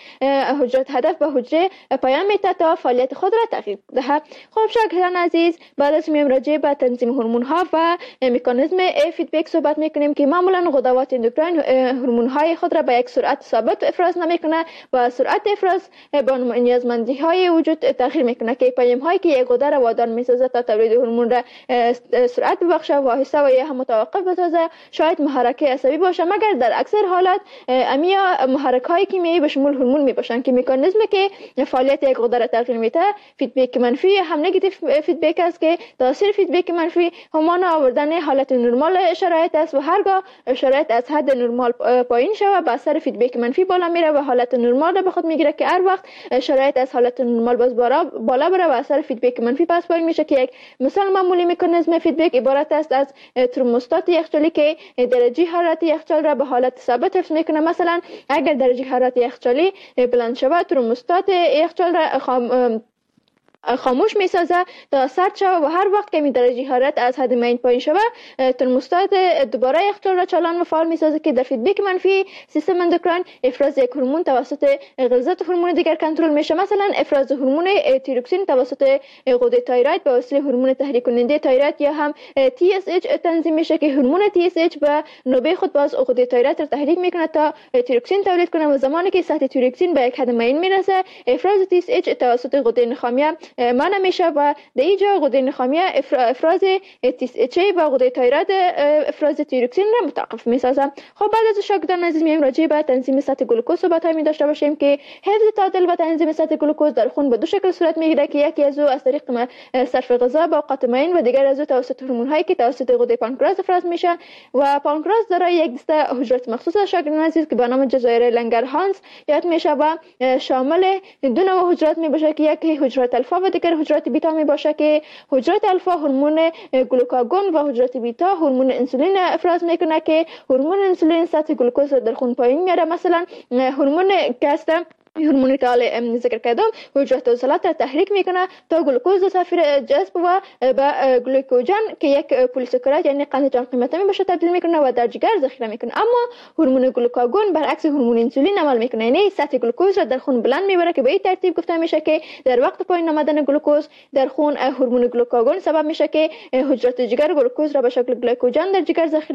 هدف به حجره پیام میده تا فعالیت خود را تغییر دهد. خب شاگردان عزیز، بعد از میم راجع به تنظیم هورمون ها و مکانیزم فیدبک صحبت میکنیم که معمولا غدوات اندوکراین هورمون های خود را به یک سرعت ثابت افراز نمیکنه و سرعت افراز با نیازمندی های وجود تغییر میکنه که پیام هایی که یک غده را وادار میسازه تا تولید هورمون را سرعت ببخشه و و یا هم متوقف بسازه شاید محرک عصبی باشه، مگر در اکثر حالات امیا محرک های کیمیایی به شمول هورمون می باشن که مکانیزمی که فعالیت یک غده را تغییر میده فیدبک منفی هم نگاتیو فیدبک است که تاثیر فیدبک منفی همان آوردن حالت نرمال شرایط است و هرگاه شرایط از حد نرمال پایین شود به اثر فیدبک منفی بالا میره و حالت نرمال را به خود میگیره که هر وقت شرایط از حالت نرمال باز بالا بره و اثر فیدبک منفی پس پایین میشه که یک مثال معمولی مکانیزم فیدبک عبارت است از ترموستات یخچالی که درجه حرارت یخچال را به حالت ثابت حفظ میکنه. مثلا اگر درجه حرارت یخچالی بلند شود ترموستات یخچال را خاموش میسازه تا سرد شود و هر وقت که درجه حرارت از حد معین پایین شود ترموستات دوباره یخچال را چالان و فعال میسازه که در فیدبک منفی سیستم اندوکراین افراز یک هورمون توسط غلظت هورمون دیگر کنترل میشه. مثلا افراز هورمون تیروکسین توسط غده تایروید به وسیله هورمون تحریک کننده تایروید یا هم TSH تنظیم میشه که هورمون TSH به نوبه خود باز غده تایروید را تحریک میکنه تا تیروکسین تولید کنه و زمانی که سطح تیروکسین به یک حد معین میرسه افراز TSH توسط غده نخامیه منع میشه و در اینجا غده نخامیه افراز TSH و غده تایروید افراز تیروکسین را متوقف میسازه. خب بعد از شاگردان عزیز میایم راجع به تنظیم سطح گلوکوز صحبت می داشته باشیم که حفظ تعادل و تنظیم سطح گلوکوز در خون به دو شکل صورت میگیره که یکی از او از طریق صرف غذا با اوقات معین و دیگر از او توسط هورمون هایی که توسط غده پانکراس افراز میشن و پانکراس دارای یک دسته حجرات مخصوص شاگردان عزیز که به نام جزایر لنگرهانس یاد میشه و شامل دو نوع حجرات می باشه که یکی حجرات الفا و دیگر حجرات بیتا می باشه که حجرات الفا هورمون گلوکاگون و حجرات بیتا هورمون انسولین افراز میکنه که هورمون انسولین سطح گلوکوز در خون پایین میاره. مثلا هورمون کاستم هورمونی که حالا ذکر کردم حجرات عضلات را تحریک میکنه تا گلوکوز سفیر جذب و به گلوکوژن که یک پلیساکارید یعنی قند جان قیمته می باشه تبدیل میکنه و در جگر ذخیره میکنه. اما هورمون گلوکاگون برعکس هورمون انسولین عمل میکنه، یعنی سطح گلوکوز را در خون بلند میبره که به این ترتیب گفته میشه که در وقت پایین آمدن گلوکوز در خون هورمون گلوکاگون سبب میشه که حجرات جگر گلوکوز را به شکل گلیکوژن در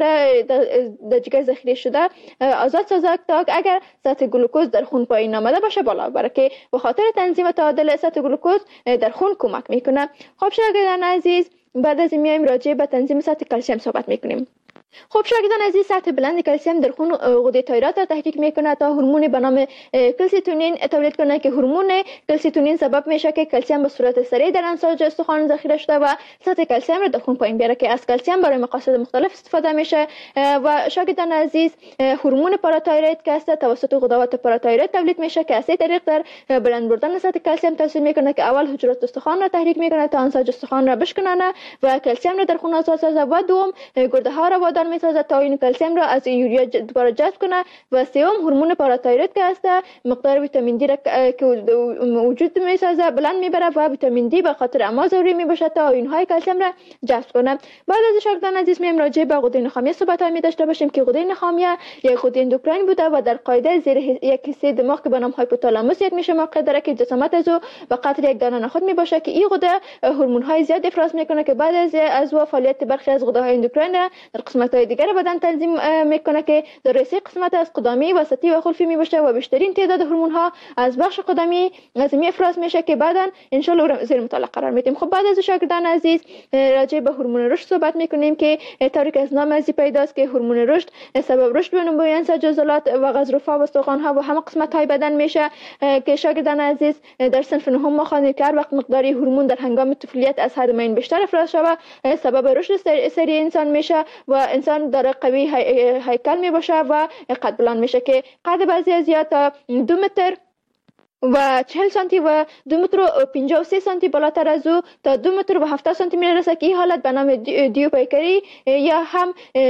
جگر ذخیره شده آزاد سازد تا اگر سطح گلوکوز در خون پایین آمده باشه بالا بره که به خاطر تنظیم تعادل سطح گلوکوز در خون کمک میکنه. خب شاگردان عزیز، بعد از این میایم راجع به تنظیم سطح کلسیم صحبت میکنیم. خب شاگردان عزیز، سطح بلند کلسیم در خون غده تایروید را تحریک میکنه تا هورمون به نام کلسیتونین تولید کنه که هورمون کلسیتونین سبب میشه که کلسیم به صورت سریع در انساج استخوان ذخیره شده و سطح کلسیم را در خون پایین بیاره که از کلسیم برای مقاصد مختلف استفاده میشه. و شاگردان عزیز، هورمون پاراتایروید که است توسط غدوات پاراتایروید تولید میشه که از این طریق در بلند بردن سطح کلسیم تاثیر میکنه که اول حجرات استخوان را تحریک میکنه تا انساج استخوان را بشکنه و کلسیم را در خون آزاد سازه و دوم گرده ها را وادار میسازه تا این کلسیم را از یوریا دوباره جذب کنه و سوم هورمون پاراتایروید که است مقدار ویتامین دی را که وجود میسازه بلند میبره و ویتامین دی به خاطر اما ضروری میباشه تا اینهای کلسیم را جذب کنه. بعد از شاگردان عزیز میایم راجع به غده نخامیه صحبت می داشته باشیم که غده نخامیه یک غده اندوکراین بوده و در قاعده زیر یک حصه دماغ که به نام هایپوتالاموس یک میشه موقع داره که جسامت از او به قدر یک دانه نخود میباشه که این غده هورمون های زیاد افراز میکنه که بعد از او فعالیت برخی از غده های اندوکراین در قسمت قسمت‌های دیگر بدن تنظیم میکنه که در 3 قسمت از قدمی، وسطی و خلفی میباشه و بیشترین تعداد هورمون‌ها از بخش قدمی از می افراز میشه که بعداً ان شاء الله زیر مطالعه قرار میدیم. خب بعد از شاگردان عزیز راجع به هورمون رشد صحبت میکنیم که طوری که از نام ازی پیداست که هورمون رشد سبب رشد و نمایان سجزلات و غضروف‌ها و استخوان‌ها و همه قسمت‌های بدن میشه که شاگردان عزیز در صنف نهم ما خواندیم که هر وقت مقداری هورمون در هنگام طفولیت از حد معین بیشتر افراز شود سبب رشد سریع انسان میشه و انسان در قوی هیکل میباشه و قد بلند میشه که قد بعضی از تا 2 متر و 40 سانتی و 2 متر و 53 سانتی بالاتر از او تا 2 متر و 70 سانتی میرسه که این حالت به نام دیوپیکری یا هم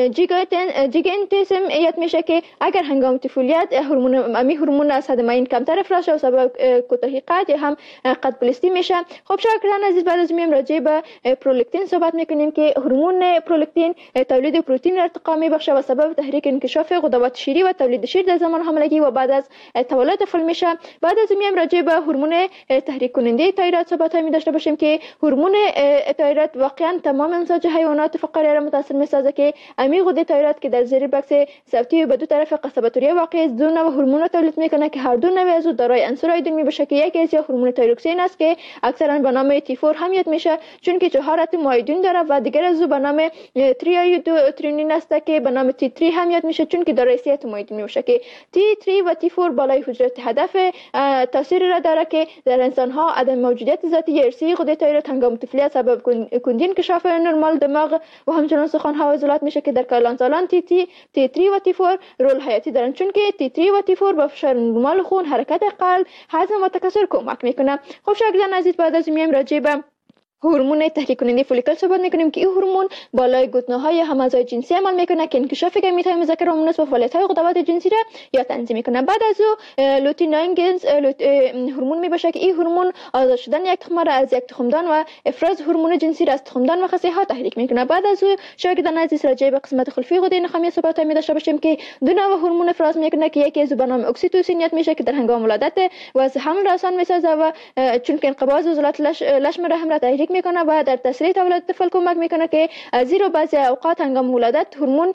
جیگانتیسم یاد میشه که اگر هنگام طفولیت هورمون از حد معین کمتر افراز شود سبب کوتاهی قد یا هم قد بلستی میشه. خب شاگردان عزیز بعد از میم راجع به پرولاکتین صحبت میکنیم که هورمون پرولاکتین تولید پروتئین ارتقا میبخشه و سبب تحریک انکشاف غدوات شیری و تولید شیر در زمان حاملگی و بعد از تولد طفل میشه. بعد از میم راجع به هورمون تحریک کننده تایروید صحبت می داشته باشیم که هورمون تایروید واقعا تمام امزاج حیوانات فقاریه را متاثر میسازه که امی غده تایروید که در زیر بکس صوتی به دو طرف قصبه توریه واقع است دو نوع هورمون تولید میکنه که هر دو نوع از او دارای عنصر آیودین میباشه که یکی از هورمون تایروکسین است که اکثرا به نام T4 هم یاد میشه چون که 4 اتم آیودین داره و دیگر از او به نام تریایودوترینین است که به نام T3 هم یاد میشه چون که دارای 3 اتم آیودین میباشه که T3 و T4 بالای حجرات هدف تاثیر را داره که در انسان ها عدم موجودیت ذاتی ارثی غده تایروید هنگام طفولیت سبب کندی انکشاف نرمال دماغ و همچنین استخوان ها و عضلات میشه که در کلان سالان T3 و T4 رول حیاتی دارن چون که T3 و T4 با فشار نرمال خون حرکت قلب هضم و تکثر کمک میکنه. خب شاگردان عزیز بعد از میم راجع به هورمون تحریک کننده فولیکل صحبت میکنیم که این هورمون بالای گوتنه‌های هم اعضای جنسی عمل میکنه که انکشاف گمیت‌های مذکر و مؤنث و فعالیت‌های غدوات جنسی را یا تنظیم میکنه. بعد از او لوتئینین هورمون میباشه که این هورمون آزاد شدن یک تخم را از یک تخمدان و افراز هورمون جنسی را از تخمدان و خصی‌ها تحریک میکنه. بعد از او شاگردان عزیز راجع به قسمت خلفی غده نخامی صحبت می داشته باشیم که دو نوع هورمون افراز میکنه که یکی از به نام اکسیتوسین یاد میشه که در هنگام ولادت واسه حمل آسان میسازه و چون که انقباض عضلات لشم رحم را تحریک میکنه و در تسریع تولد طفل کمک میکنه که زیرا بعضی اوقات هنگام ولادت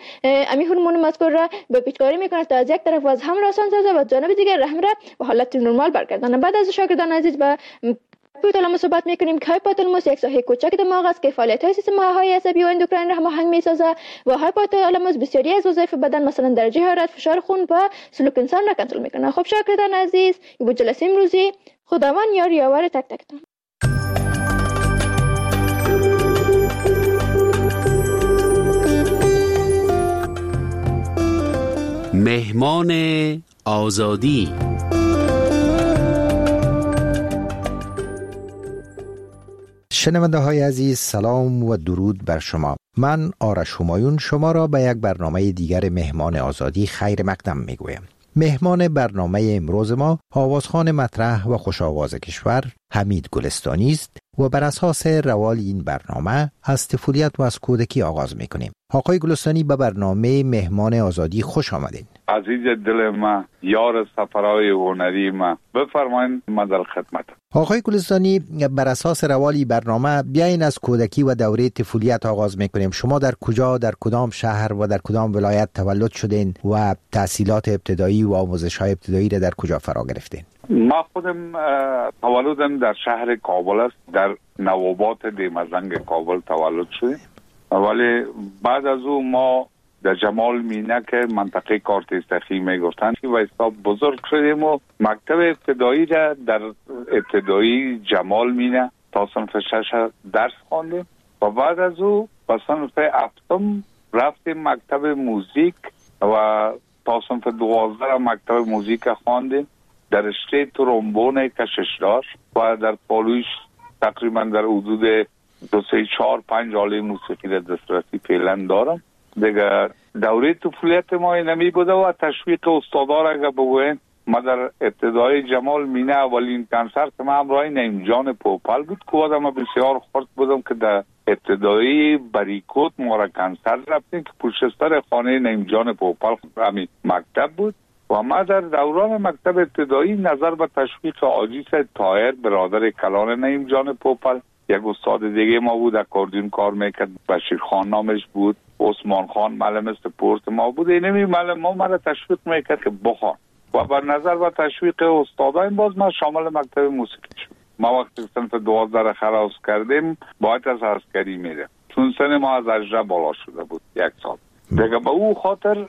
هورمون مذکور را به پیچکاری میکنه تا از یک طرف از حمل آسان سازه و جانب دیگر رحم را به حالت نرمال برگردانه. بعد از شاگردان عزیز به هایپوتالاموس صحبت میکنیم که هایپوتالاموس یک ساحه کوچک دماغ است که فعالیت‌های سیستم های عصبی و اندوکراین را هماهنگ میسازه و هایپوتالاموس بسیاری از وظایف بدن مثلا درجه حرارت، فشار خون و سلوک انسان را کنترل میکنه. خب شاگردان عزیز این بود جلسه امروزی. خداوند یار یاور تک تکتون. مهمان آزادی. شنونده های عزیز سلام و درود بر شما. من آرش همایون شما را به یک برنامه دیگر مهمان آزادی خیر مقدم میگویم. مهمان برنامه امروز ما آوازخوان مطرح و خوش آواز کشور حمید گلستانی است و بر اساس روال این برنامه از طفولیت و از کودکی آغاز میکنیم. آقای گلستانی به برنامه مهمان آزادی خوش آمدین. عزیز دل ما، یار سفرهای هنری ما، بفرمایید ما در خدمت. آقای گلستانی بر اساس روالی برنامه بیاین از کودکی و دوره طفولیت آغاز میکنیم. شما در کجا، در کدام شهر و در کدام ولایت تولد شدین و تحصیلات ابتدایی و آموزش‌های ابتدایی را در کجا فرا گرفتین؟ ما خودم تولدم در شهر کابل است، در نوابات دیمزنگ کابل تولد شدیم. ولی بعد از او ما در جمال مینه که منطقه کارتستخی میگفتن و حساب بزرگ شدیم و مکتب ابتدایی را در ابتدایی جمال مینه تا صنف 6 درس خواندیم و بعد از او به صنف 7 رفتیم مکتب موزیک و تا صنف 12 مکتب موزیک خواندیم در رشته ترومبون کششدار و در پالویش تقریبا در حدود 2 3 4 5 آله موسیقی در دسترسی فعلا دارم. دیگه دوره طفولیت ما اینمی بوده و تشویق استادار اگه بگوین ما در ابتدای جمال مینه اولین کنسرت ما همراه نعیم جان پوپل بود که آدم بسیار خورد بودم که در ابتدایی بریکوت ما را کنسرت رفتیم که پشت سر خانه نعیم جان پوپل همین مکتب بود و ما در دوران مکتب ابتدایی نظر به تشویق آجیس طاهر برادر کلان نعیم جان پوپل یک استاد دیگه ما بود اکاردیون کار میکرد بشیر خان نامش بود عثمان خان معلم سپورت ما بود. اینمی معلم ما مرا تشویق میکرد که بخوان و بر نظر و تشویق استادان باز من شامل مکتب موسیقی شدم. ما وقتی صنف 12 خلاص کردیم باید از عسکری میره، چون سن ما از 18 بالا شده بود 1 سال دیگه. به او خاطر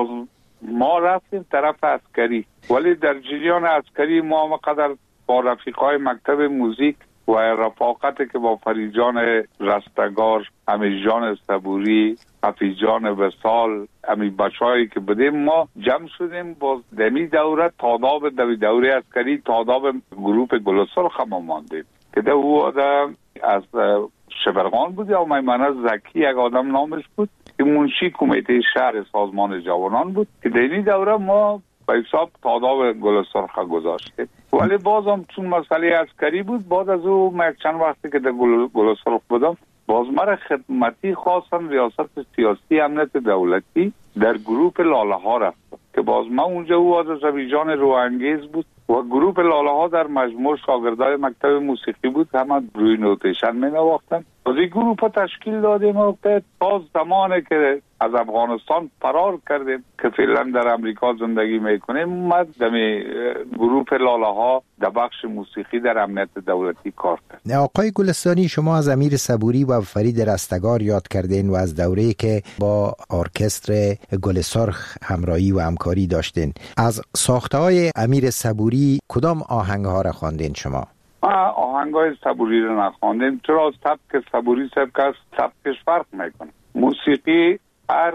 ما رفتیم طرف عسکری، ولی در جریان عسکری ما قدر با رفیقای مکتب موزیک و رفاقتی که با فریجان رستگار، امیرجان صبوری، حفیظجان وصال، امی بچه‌هایی که بودیم ما جمع شدیم باز دمی دوره تاداب دوره عسکری تاداب گروپ گل سرخ ما ماندیم که ده او آدم از شبرغان بود یا میمنه زکی یک آدم نامش بود که منشی کمیته شهر سازمان جوانان بود که دمی دوره ما به حساب تاداب گل سرخ گذاشتیم. ولی بازم چون مسئله عسکری بود بعد از او من چند وقتی که در گل سرخ بودم باز مرا خدمتی خواستن ریاست سیاسی امنیت دولتی در گروپ لاله ها رفتم که باز من اونجا او از رویجان روانگیز بود و گروپ لاله ها در مجموع شاگردای مکتب موسیقی بود، همه روی نوتیشن می نواختن. از این گروپ تشکیل دادیم و تا زمانی که از افغانستان فرار کردیم که فعلا در امریکا زندگی میکنیم اومد دمی گروپ لاله ها در بخش موسیقی در امنیت دولتی کار کرد. آقای گلستانی، شما از امیر صبوری و فرید رستگار یاد کردین و از دوره‌ای که با ارکستر گل سرخ همراهی و همکاری داشتین. از ساخته‌های امیر صبوری کدام آهنگ‌ها را خواندین شما؟ آهنگ‌های صبوری را نخواندیم، چرا سبک صبوری سبکش فرق میکنه. موسیقی هر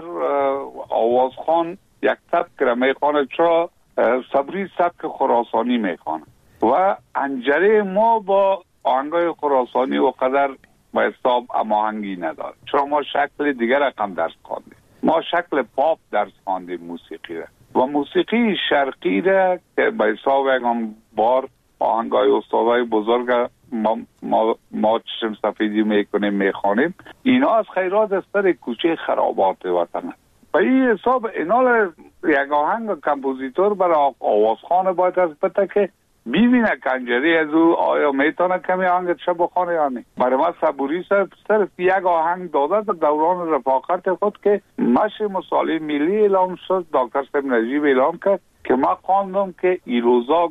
آوازخوان یک سبک را میخوانه، چرا صبوری سبک خراسانی میخوانه و انجره ما با آهنگای خراسانی و قدر با حساب هماهنگی نداره، چرا ما شکل دیگر رقم درس خواندیم. ما شکل پاپ درس خواندیم موسیقی را و موسیقی شرقی را که با حساب یکم بار آهنگای استادای بزرگ ما چشم سفیدی میکنیم میخوانیم، اینا از خیرات از سر کوچه خرابات وطن است. و این حساب اینال یک آهنگ کمپوزیتور برای آوازخانه باید از بته که ببینه کنجری از او آیا میتونه کمی آهنگ چه بخونه یا نه. برای ما صبوری صرف یک آهنگ داده در دوران رفاقت خود که مشی مسالی ملی اعلام شد، دکتر صاحب نجیب اعلام کرد که ما خواندم که ایروزا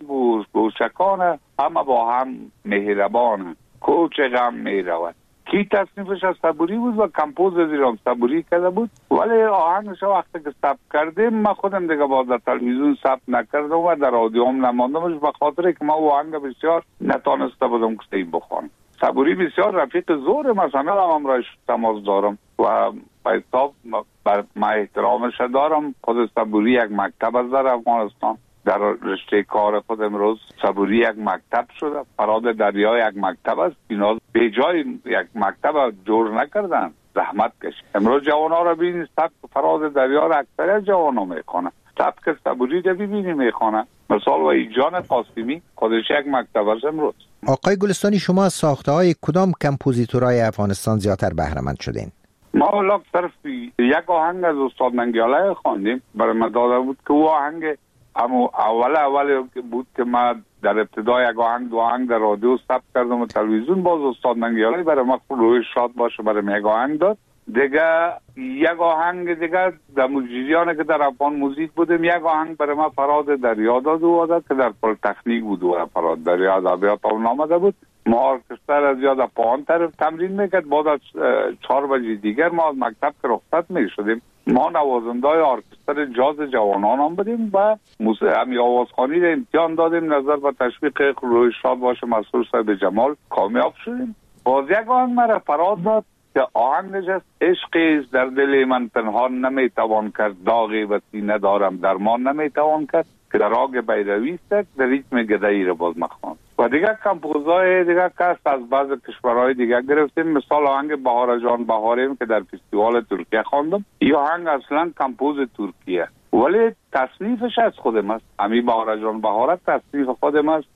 گوشکانه همه با هم مهربانه کوچ غم میرود. کی تصنیفش از صبوری بود و کمپوز زیران صبوری کرده بود، ولی آهنگش وقتی که ثبت کردیم من خودم دیگه باز در تلویزیون ثبت نکردم و در رادیو هم نماندمش به خاطر که من آهنگ بسیار نتانسته بودم که این بخوانم. صبوری بسیار رفیق زور مثلا هم رایش تماس دارم و به حساب من احترامش دارم. خود صبوری یک مکتب از در افغانستان در رشته کار خود امروز صبوری یک مکتب شده، فراد دریا یک مکتب است. اینا به جای یک مکتب جور نکردن، زحمت کشید. امروز جوانا را ببینید سبک فراد دریا را اکثر جوانا میخوانن، سبک صبوری را ببینید میخوانن. مثال و ایجان قاسمی خودش یک مکتب است امروز. آقای گلستانی، شما از ساخته‌های کدام کمپوزیتورهای افغانستان زیادتر بهره مند شدین؟ ما اولا صرف یک آهنگ از استاد ننگیاله خواندیم، برای من داده بود که او آهنگ اما اول بود که ما در ابتدای یک آهنگ دو آهنگ در رادیو ثبت کردم و تلویزیون باز استاد ننگیاله برای ما روی شاد باشه برای یک آهنگ داد. دیگه یک آهنگ دیگه در مجریانه که در افغان موزیک بودیم یک آهنگ برای ما فراد دریا داد و داد که در پلی‌تکنیک بود و فراد دریا ادبیات اون آمده بود. ما ارکستر از یاد پایان طرف تمرین میکرد. بعد از 4 بجه دیگر ما از مکتب که رخصت میشدیم ما نوازندای ارکستر جاز جوانان هم بودیم و همی آوازخوانی را امتحان دادیم. نظر و تشویق روی شاد باشه مسئول صاحب جمال کامیاب شدیم. باز یک آهنگ مرا فراد داد که آهنگ نجست عشقی در دل من پنهان نمیتوان کرد، داغی و سینه دارم درمان نمیتوان کرد که در آگ بیروی است در ریتم گدایی را باز مخوان. و دیگه کمپوزای دیگه کست از بعض کشورهای دیگه گرفتیم. مثال آهنگ بهار جان بهاریم که در فستیوال ترکیه خواندم. این آهنگ اصلا کمپوز ترکیه ولی تصنیفش از خودم است. امی بهار جان بهار تصنیف خودم است.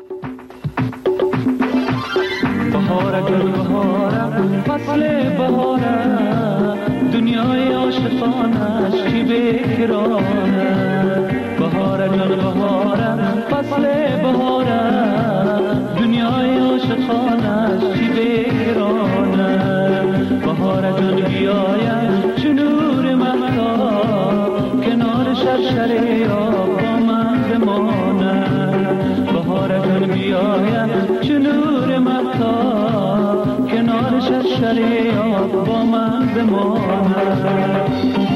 بهار گل بهارم فصل بهارم دنیای عاشقانش کی بکرانه. بهار گل بهارم فصل بهارم دنیای عاشقانش کی بکرانه. بهار گل بیایم چنو شرشره آب با من بمانه بهار جان بیاید چو نور مهتاب کنار شرشره آب با من بمانه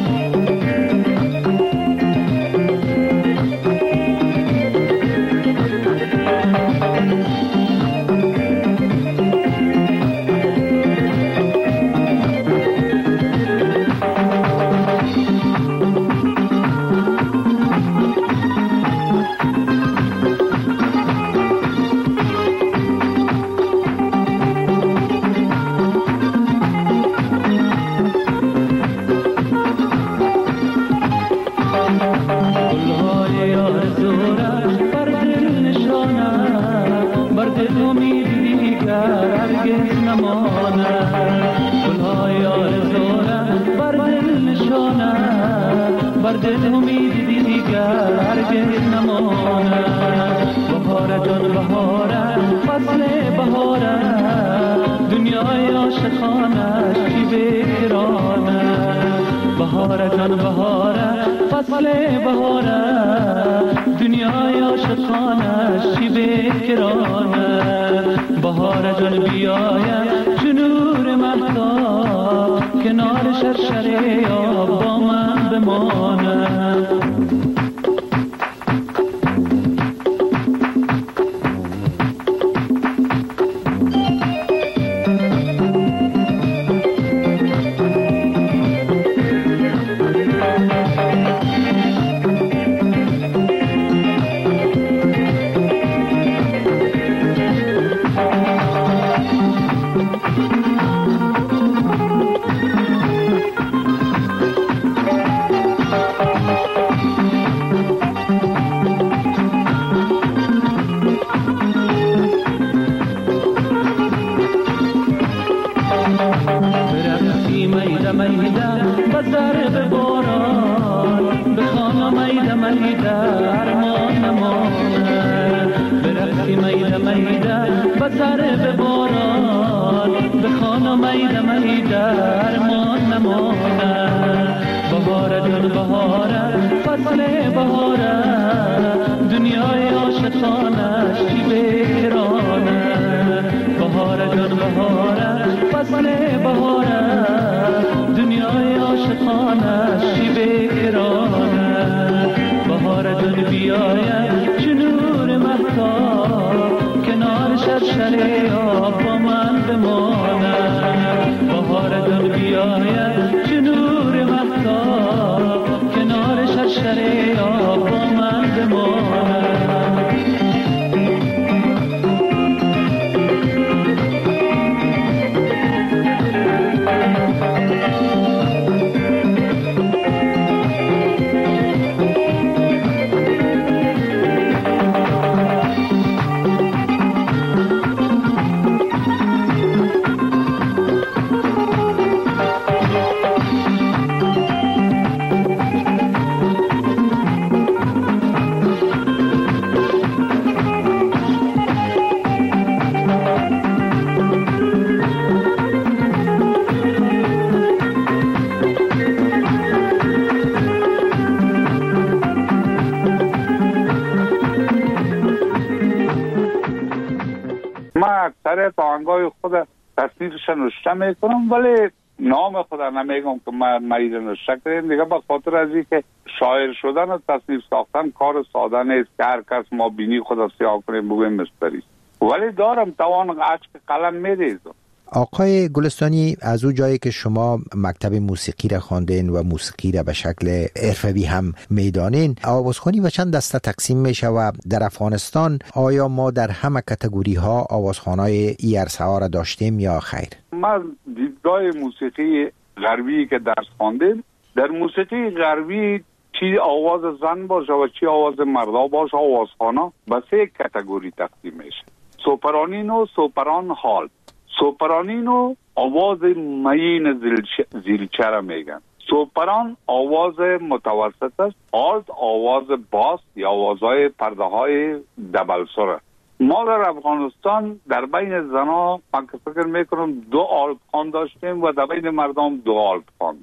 آهنگای خود تصنیفش نوشته میکنم ولی نام خود نمیگم که من مریض نوشته کردیم دیگه، به خاطر از اینکه شاعر شدن و تصنیف ساختن کار ساده نیست که هر کس ما بینی خود سیاه کنیم بگویم مستری، ولی دارم توان عشق قلم میریزم. آقای گلستانی، از او جایی که شما مکتب موسیقی را خواندین و موسیقی را به شکل حرفه‌ای هم میدانین، آوازخوانی و چند دسته تقسیم میشه و در افغانستان آیا ما در همه کاتگوری ها آوازخوانای ای عرصه ها را داشتیم یا خیر؟ من دیدگاه موسیقی غربی که درس خواندیم، در موسیقی غربی چی آواز زن باشه و چی آواز مردا باشه آوازخوانا به سه کاتگوری تقسیم میشه: سوپرانین و سوپران هال. سوپرانینو آواز مین زیلچه را میگن، سوپران آواز متوسط است، آلت آواز باس یا آوازهای پرده های دبلسره. ما در افغانستان در بین زنا من که فکر میکنم 2 آلت خوان داشتیم و در بین مردم 2 آلت خوان داشتیم.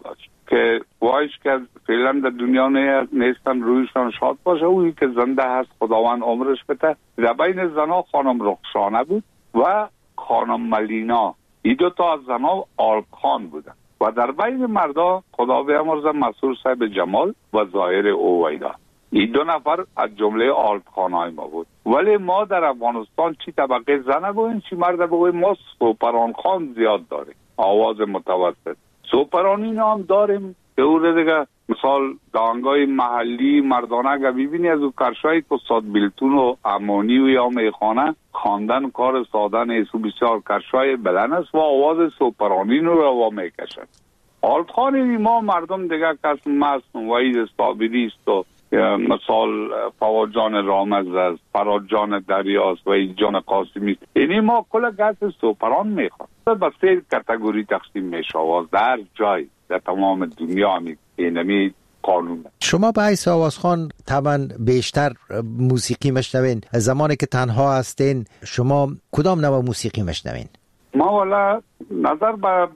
که وایش که فعلا در دنیا نیستن رویشان شاد باشه. اویی که زنده هست خداوند عمرش بده. در بین زنها خانم رخشانه بود و خانم ملینا، این دو تا از زنها آلپخان بودن و در بین مردا خدا بیامرزه مسرور صاحب جمال و ظاهر اویدا. این دو نفر از جمله آلپخانهای ما بود. ولی ما در افغانستان چی طبقه زن بگویم چی مرد بگویم، ما سوپران خان زیاد داریم، آواز متوسط. سوپرانی هم داریم که او دیگه مثال دانگای محلی مردانه اگه ببینی از او کرشایی که استاد بیلتون و امانی و یا میخانه خواندن کار ساده نیست و بسیار کرشای بلند است و آواز سوپرانی رو روا میکشن. آلپخان ما مردم دیگه کس مست وحید صابری است و مثال فواد جان رامز است، فراد جان دریاست و این جان قاسمی است. یعنی ما کل گس سوپران میخواد به 3 کاتگوری تقسیم میشه آواز در جای در تمام دنیا اینمی قانون. شما به حیث آوازخوان طبعا بیشتر موسیقی مشنوین. زمانی که تنها هستین شما کدام نوع موسیقی مشنوین؟ ما والا نظر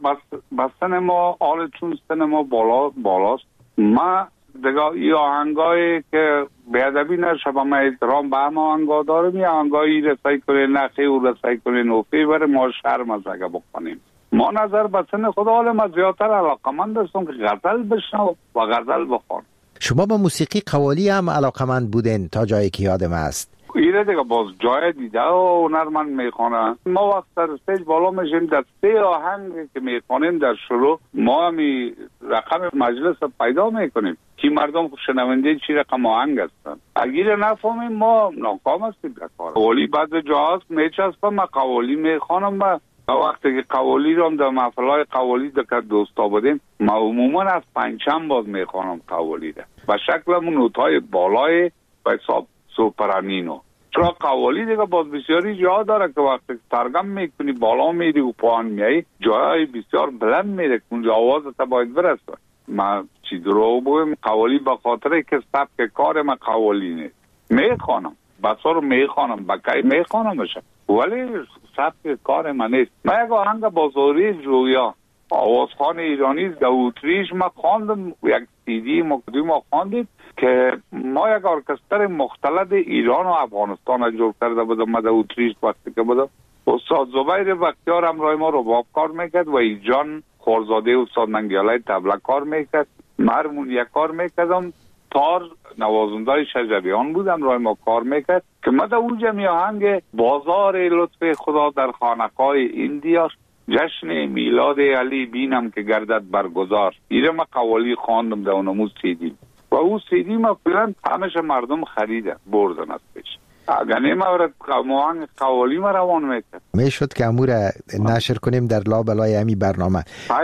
به سن ما آل چون سن ما بالاست. ما دیگه ای آهنگایی که بیادبی نشه با ما احترام به همه آهنگا داریم، یا آهنگایی رسایی کنین نخی و رسایی کنین نوفی بره ما شرم از اگه بکنیم. ما نظر به سن خدا حال ما زیادتر علاقمند هستم که غزل بشنو و غزل بخوان. شما به موسیقی قوالی هم علاقمند بودین تا جایی که یادم است؟ ایره دیگه باز جای دیده و هنرمند میخوانه. ما وقت در استیج بالا میشیم در 3 آهنگ که میخوانیم در شروع ما همی رقم مجلس پیدا میکنیم که مردم شنونده چی رقم آهنگ هستن. اگر نفهمیم ما ناکام هستیم در کار. قوالی بعد جاست میچسبم، من قوالی میخوانم و وقتی که قوالی رو هم در محفلهای قوالی در دوستا بودیم ما عموما از پنجم باز میخوانم قوالی ده و شکلمون نوتهای بالای و حساب سوپرانینو. چرا قوالی دیگه باز بسیاری جا داره که وقتی سرگم میکنی بالا میری و پایین میای جای بسیار بلند میره که اونجا آوازت باید برسه. من چی درو بگم قوالی به خاطر که سبک کار من قوالی نیست. میخوانم بسا رو میخوانم بکی میخوانمش ولی سبک کار من نیست. من یک آهنگ بازاری جویا آوازخوان ایرانی در اتریش ما خواندم، یک CD ما خواندیم که ما یک ارکستر مختلط ایران و افغانستان جور کرده بودم. ما در اتریش وقتی که بودم استاد زبیر بختیار همراه ما رباب کار میکرد و ایجان خورزاده استاد ننگیالای طبله کار میکرد، مرمون یک کار میکردم، تار نوازندای شجریان بودم رای ما کار میکرد که ما در اونجا میاهنگ بازار لطف خدا در خانقاه ایندیا جشن میلاد علی بینم که گردد برگزار ایره ما قوالی خواندم در اونموز CD و اون CD ما فیلن همشه مردم خریده بردن از پیش. اگر نمیورد موهنگ قوالی ما روان میکرد میشد که امور نشر کنیم در لابلای همی برنامه.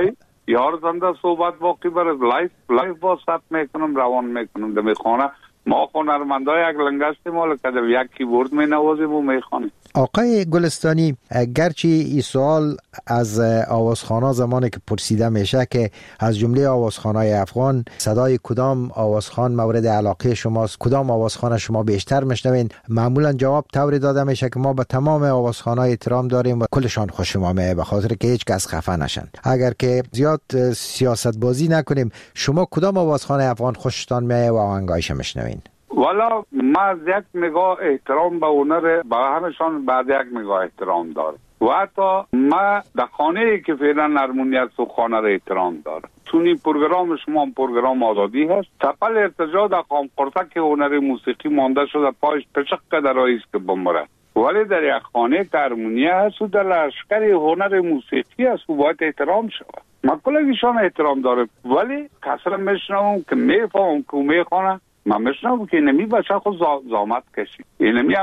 یار زنده صحبت باقی برد لایف با ثبت میکنم روان میکنم در میخوانه. ما هنرمندای یک لنگستی مال که در یک کیبورد می نوازیم و میخوانیم. آقای گلستانی گرچه این سوال از آوازخوانا زمانی که پرسیده میشه که از جمله آوازخوانای افغان صدای کدام آوازخوان مورد علاقه شماست، کدام آوازخوان شما بیشتر میشنوین، معمولا جواب طوری داده میشه که ما به تمام آوازخوانای احترام داریم و کلشان خوش ما میاد به خاطر که هیچ کس خفه نشن. اگر که زیاد سیاست بازی نکنیم شما کدام آوازخوان افغان خوشتان میاد و آهنگایش میشنوین؟ والا ما از یک نگاه احترام به هنر به همشان بعد یک نگاه احترام دارم و حتی ما در خانه ای که فعلا هرمونیت و خانه را احترام دارم. چون این پروگرام شما پروگرام آزادی هست تپل ارتجاع در قام قرصه که هنر موسیقی مانده شده پایش پشق قدرهایی است که بمره، ولی در یک خانه که هرمونیت هست و در لشکر هنر موسیقی هست و باید احترام شود. ما کلگیشان احترام دارم ولی کسر میشنوم که میفهم که میخوانه من میشنم که اینمی بچه خود زامت کشید. اینمی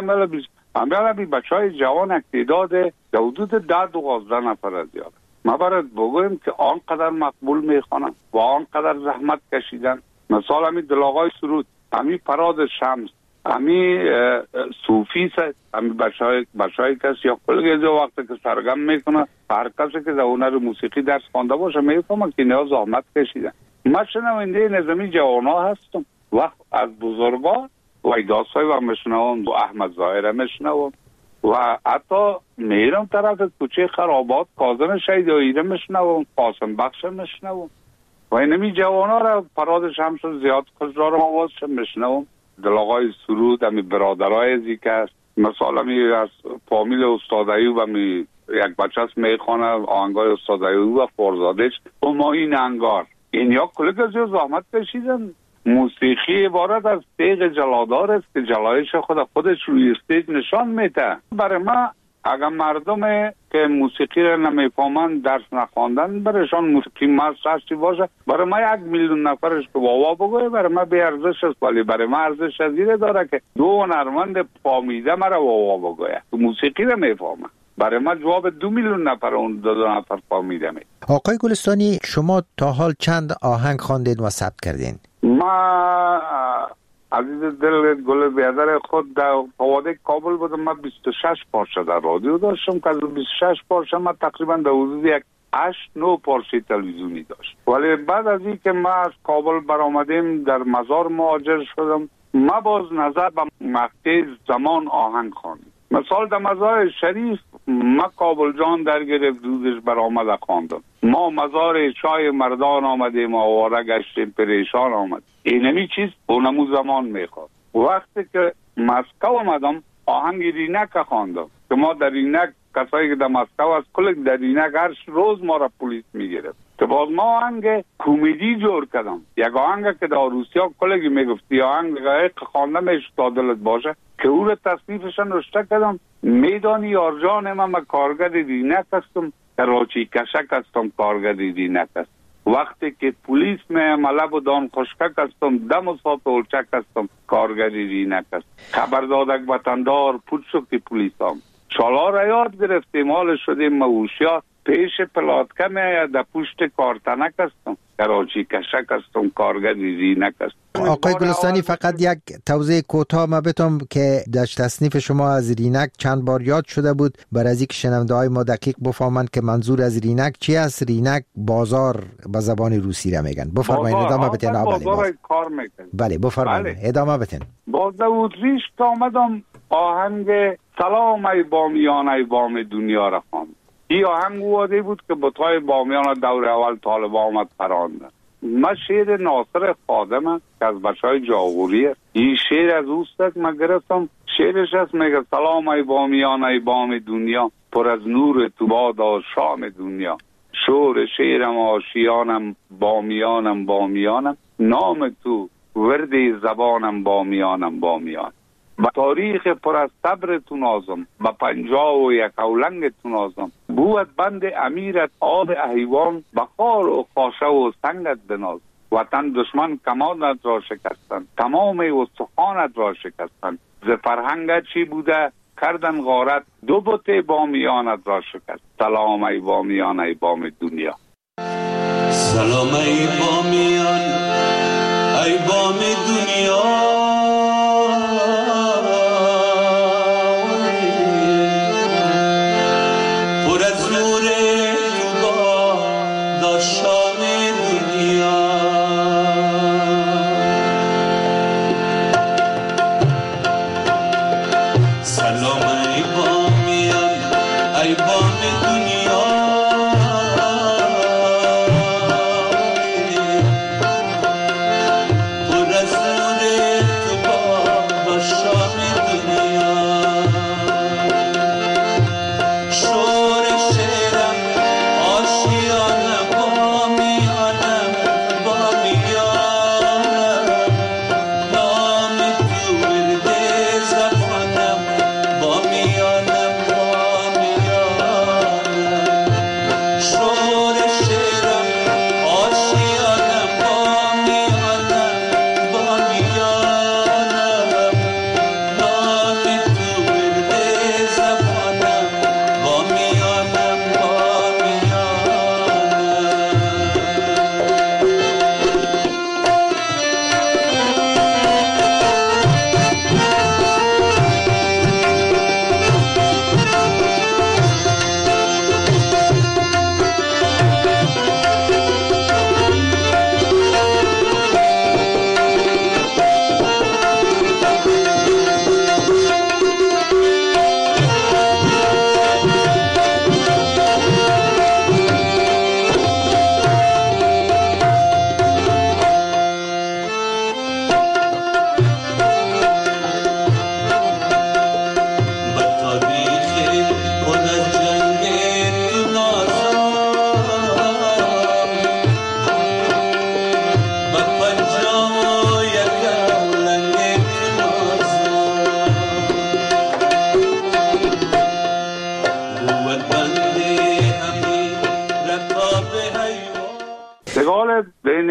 عمل بی بچه های جوان اکتیداد در حدود 10-12 نفر از یاد. ما باید بگویم که آنقدر مقبول میخوانن و آنقدر زحمت کشیدن. مثال همی دلاغای سرود، همی فراد شمس، همی صوفی سه، همی بچه های کسی یا کلگیزه وقتی که سرگم میکنه هر کسی که در هنر موسیقی درس خوانده باشه میفهمه که اینها زحمت کشیدن. ما شنونده نظامی جوانا هستم و از بزرگا ویداسای و مشنوم و احمد ظاهره مشنوم و حتی میرم طرف کوچه خرابات کاظم شیدایی مشنوم، قاسم بخش مشنوم و اینمی جوانا را فراد شمس زیاد خوشدارم آوازش میشنوم. دلاغای سرود همی برادرای ازی که است، مثلا می از فامیل استاد ایوب همی یک بچه است میخوانه آهنگای استاد ایوب و فرزادش و ما این انگار این یا کلی از زحمت کشیدن. موسیقی عبارت از تیغ جلادار است که جلایش خودش روی استیج نشان میده. برای ما اگر مردم که موسیقی را نمیفهمند درس نخواندن برایشان موسیقی مست باشه، برای ما 1 میلیون نفرش که واوا بگوه برای ما بی ارزش است، ولی برای ما ارزش از اینه داره که 2 هنرمند فهمیده مرا واوا بگوه که موسیقی را میفهمه. برای ما جواب 2 میلیون نفر اون 2 نفر فهمیده می. آقای گلستانی، شما تا حال چند آهنگ خواندید و ثبت کردین؟ ما عزیز دل گل بیادر خود در فواده کابل بودم. من 26 پارچه در رادیو داشتم که از 26 پارچه من تقریبا در حدود 8-9 پارچه تلویزیونی داشت. ولی بعد از این که ما از کابل برآمدیم در مزار مهاجر شدم، ما باز نظر به مقطع زمان آهنگ خواندم. مثال در مزار شریف ما کابل جان در گرفت دودش برآمد خواندم. ما مزار چای مردان آمدیم آواره گشتیم پریشان آمد. اینمی چیز اونمو زمان میخواد. وقتی که مسکو آمدم آهنگ رینک خواندم که ما در رینک کسایی که در مسکو از کل در رینک هر روز ما را پلیس میگرفت. که باز ما آهنگ کمدی جور کردم. یک آهنگ که در روسیا کلگی میگفتی آهنگ که خوانده میشتا دلت باشه که او را تصنیفشن رشته کردم. میدانی یارجان من کارگر رینک هستم، کراچی کشک هستم کارگر رینک هستم. وقتی که پلیس میں ملب و دان خشکک هستم، دم و سات اولچک هستم کارگر رینک هستم. خبر دادک وطندار پود شد که پلیس هم شالا را یاد گرفتیم حال شدیم موشیا پیش پلاتکه میں در پشت کارتنک هستم کراچی کشک هستم کارگر رینک هستم. آقای گلستانی، فقط یک توضیح کوتاه ما بتم که در تصنیف شما از رینک چند بار یاد شده بود برای از اینکه شنونده های ما دقیق بفهمند که منظور از رینک چی است. رینک بازار به زبان روسی را میگن. بفرمایید ادامه بدین. بازار کار میکنه. بله بفرمایید ادامه بدین. باز در اتریش که آمدم آهنگ سلام ای بامیان ای بام دنیا را خواندم. این آهنگ واده بود که بطای بامیان دور اول طالب آمد پراندن. من شعر ناصر خادم که از بچهای جاغوریه، این شعر از اوست من گرفتم. شعرش هست میگه سلام ای بامیان ای بام دنیا، پر از نور تو بادا شام دنیا. شور شعرم آشیانم بامیانم بامیانم، نام تو ورد زبانم بامیانم بامیان. با تاریخ پر از صبر تو نازم، با 51 اولنگ تو نازم. بود بند امیرت آب احیوان، بخار و خاشه و سنگت بناز. وطن دشمن کمانت را شکستن، تمام استخوانت را شکستن. ز فرهنگت چی بوده کردن غارت، 2 بت بامیانت را شکست. سلام ای بامیان ای بام دنیا. سلام ای بامیان ای بام دنیا، پر از نور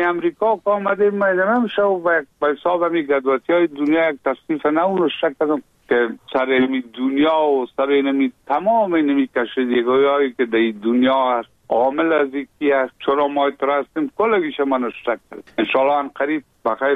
امریکا که آمدیم میدونم شو و به حساب همی گدواتی های دنیا یک تصنیف نو رو شک کردم که سر اینمی دنیا و سر اینمی تمام اینمی کشیدگی هایی که در دنیا هست عامل از یکی هست چرا ما ترستیم کلگیش من شک کردم. انشالله هم قریب بخیر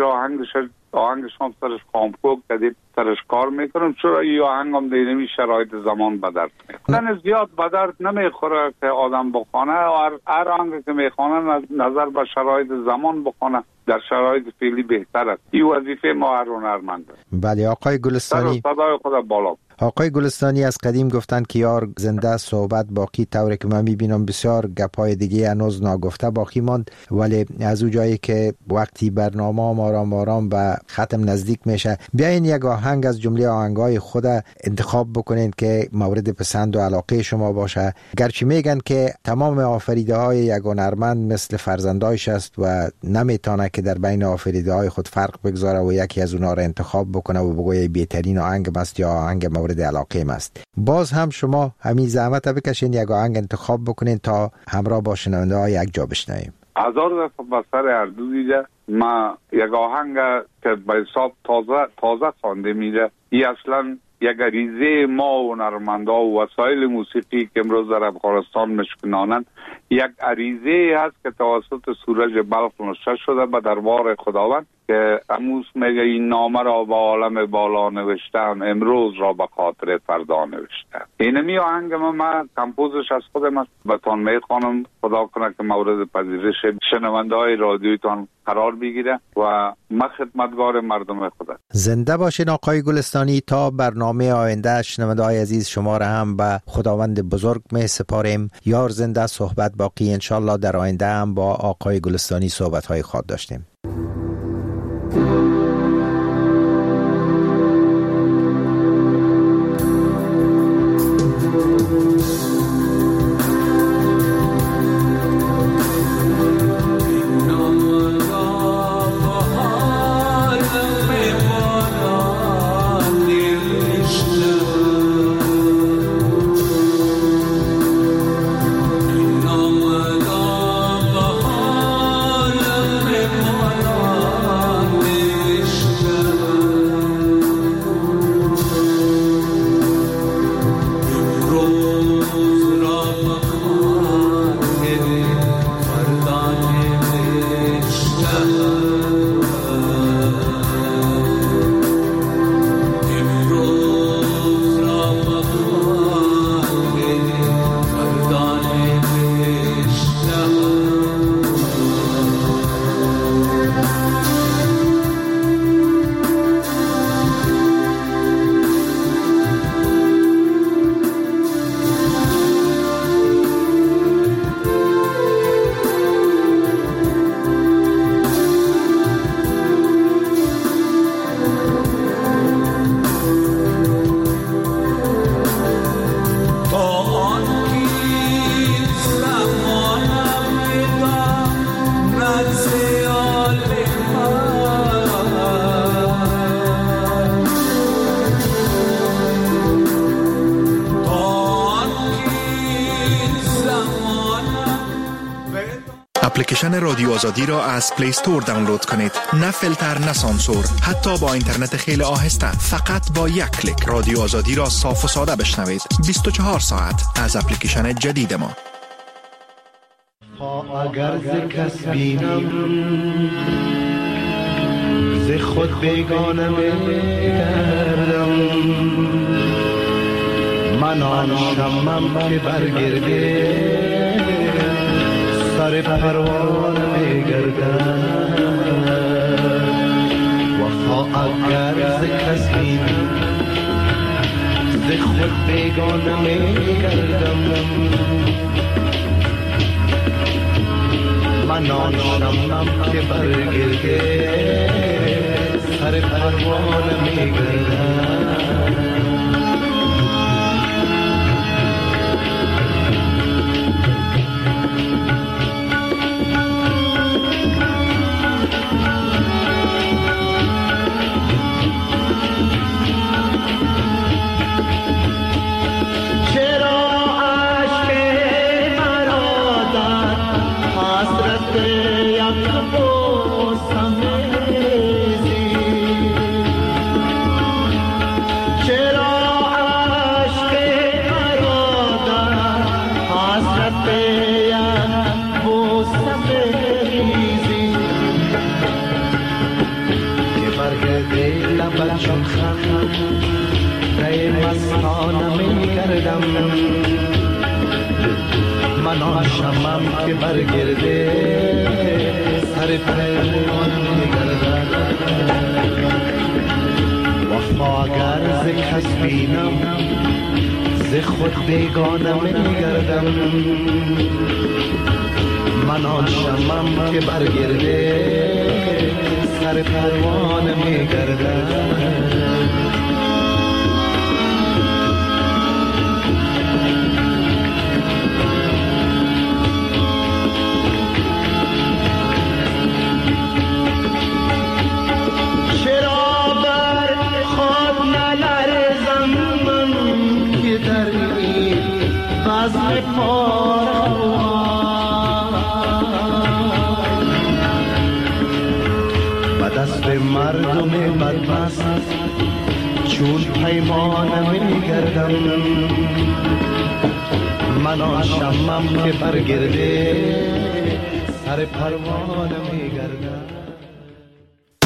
آهنگش هم سرش کامپوک کدیم سرش کار میکنم چرا این آهنگ هم دینمی شرایط زمان بدرد میکنم زیاد بدرد نمیخوره که آدم بخونه و هر آهنگ که میخونه نظر به شرایط زمان بخونه در شرایط فعلی بهتر است. این وظیفه ما هر هنرمند است. بله آقای گلستانی، صدای خود بالا. آقای گلستانی از قدیم گفتند که یار زنده صحبت باقی، طوری که من میبینم بسیار گپای دیگه هنوز ناگفته باقی ماند، ولی از اون جایی که وقتی برنامه آرام به ختم نزدیک میشه بیاین یک آهنگ از جمله آهنگای خود انتخاب بکنین که مورد پسند و علاقه شما باشه. گرچه میگن که تمام آفریده های یک هنرمند مثل فرزندایش است و نمیتونه که در بین آفریده های خود فرق بگذاره و یکی از اونها را انتخاب بکنه و بگویه بهترین آهنگ است یا آهنگ مورد علاقه است. باز هم شما همین زحمت بکشین یک آهنگ انتخاب بکنین تا همراه با شنونده ها یک جا بشنویم. هزار دفعه بسر اردو دیده ما یک آهنگ که به حساب تازه خوانده میده. این اصلا یک غریزه ما و هنرمندا و وسایل موسیقی که امروز در افغانستان مشکنانند یک غریزه هست که توسط سورج بلخ نوشته شده به دربار خداوند که امروز میگه این نامه را به عالم بالا نوشتم امروز را به خاطر فردا نوشتم. اینمی آهنگ من کمپوزش از خودم است. بهتون میخوانم خدا کنه که مورد پذیرش شنونده های رادیویتان قرار بگیره و من خدمتگار مردم خودم. زنده باشین آقای گلستانی. تا برنامه آینده شنونده های عزیز شما را هم به خداوند بزرگ می سپاریم. یار زنده صحبت باقی. انشالله در آینده هم با آقای گلستانی صحبت های خود داشتیم. اپلیکیشن رادیو آزادی را از پلی استور دانلود کنید. نه فیلتر نه سانسور، حتی با اینترنت خیلی آهسته. فقط با یک کلیک رادیو آزادی را صاف و ساده بشنوید 24 ساعت از اپلیکیشن جدید ما. اگر ز کس بینم ز خود بیگانه می‌گردم، من آن شمم که برگرده سر پروانه می‌گردم. وفا اگر ز کس بینم ز خود بیگانه می‌گردم، من آن شمم که برگرده سر پروانه می‌گردم. Oh گردم، من آن شمم که برگرده سر پروان می گردم. وفا اگر ز کس بینم ز خود بیگانه می گردم، من آن شمم که برگرده سر پروان می گردم. به دست مردم بدبخت چون پیمانه می گردم، من آن شمم که برگرده سر پروانه می گردم.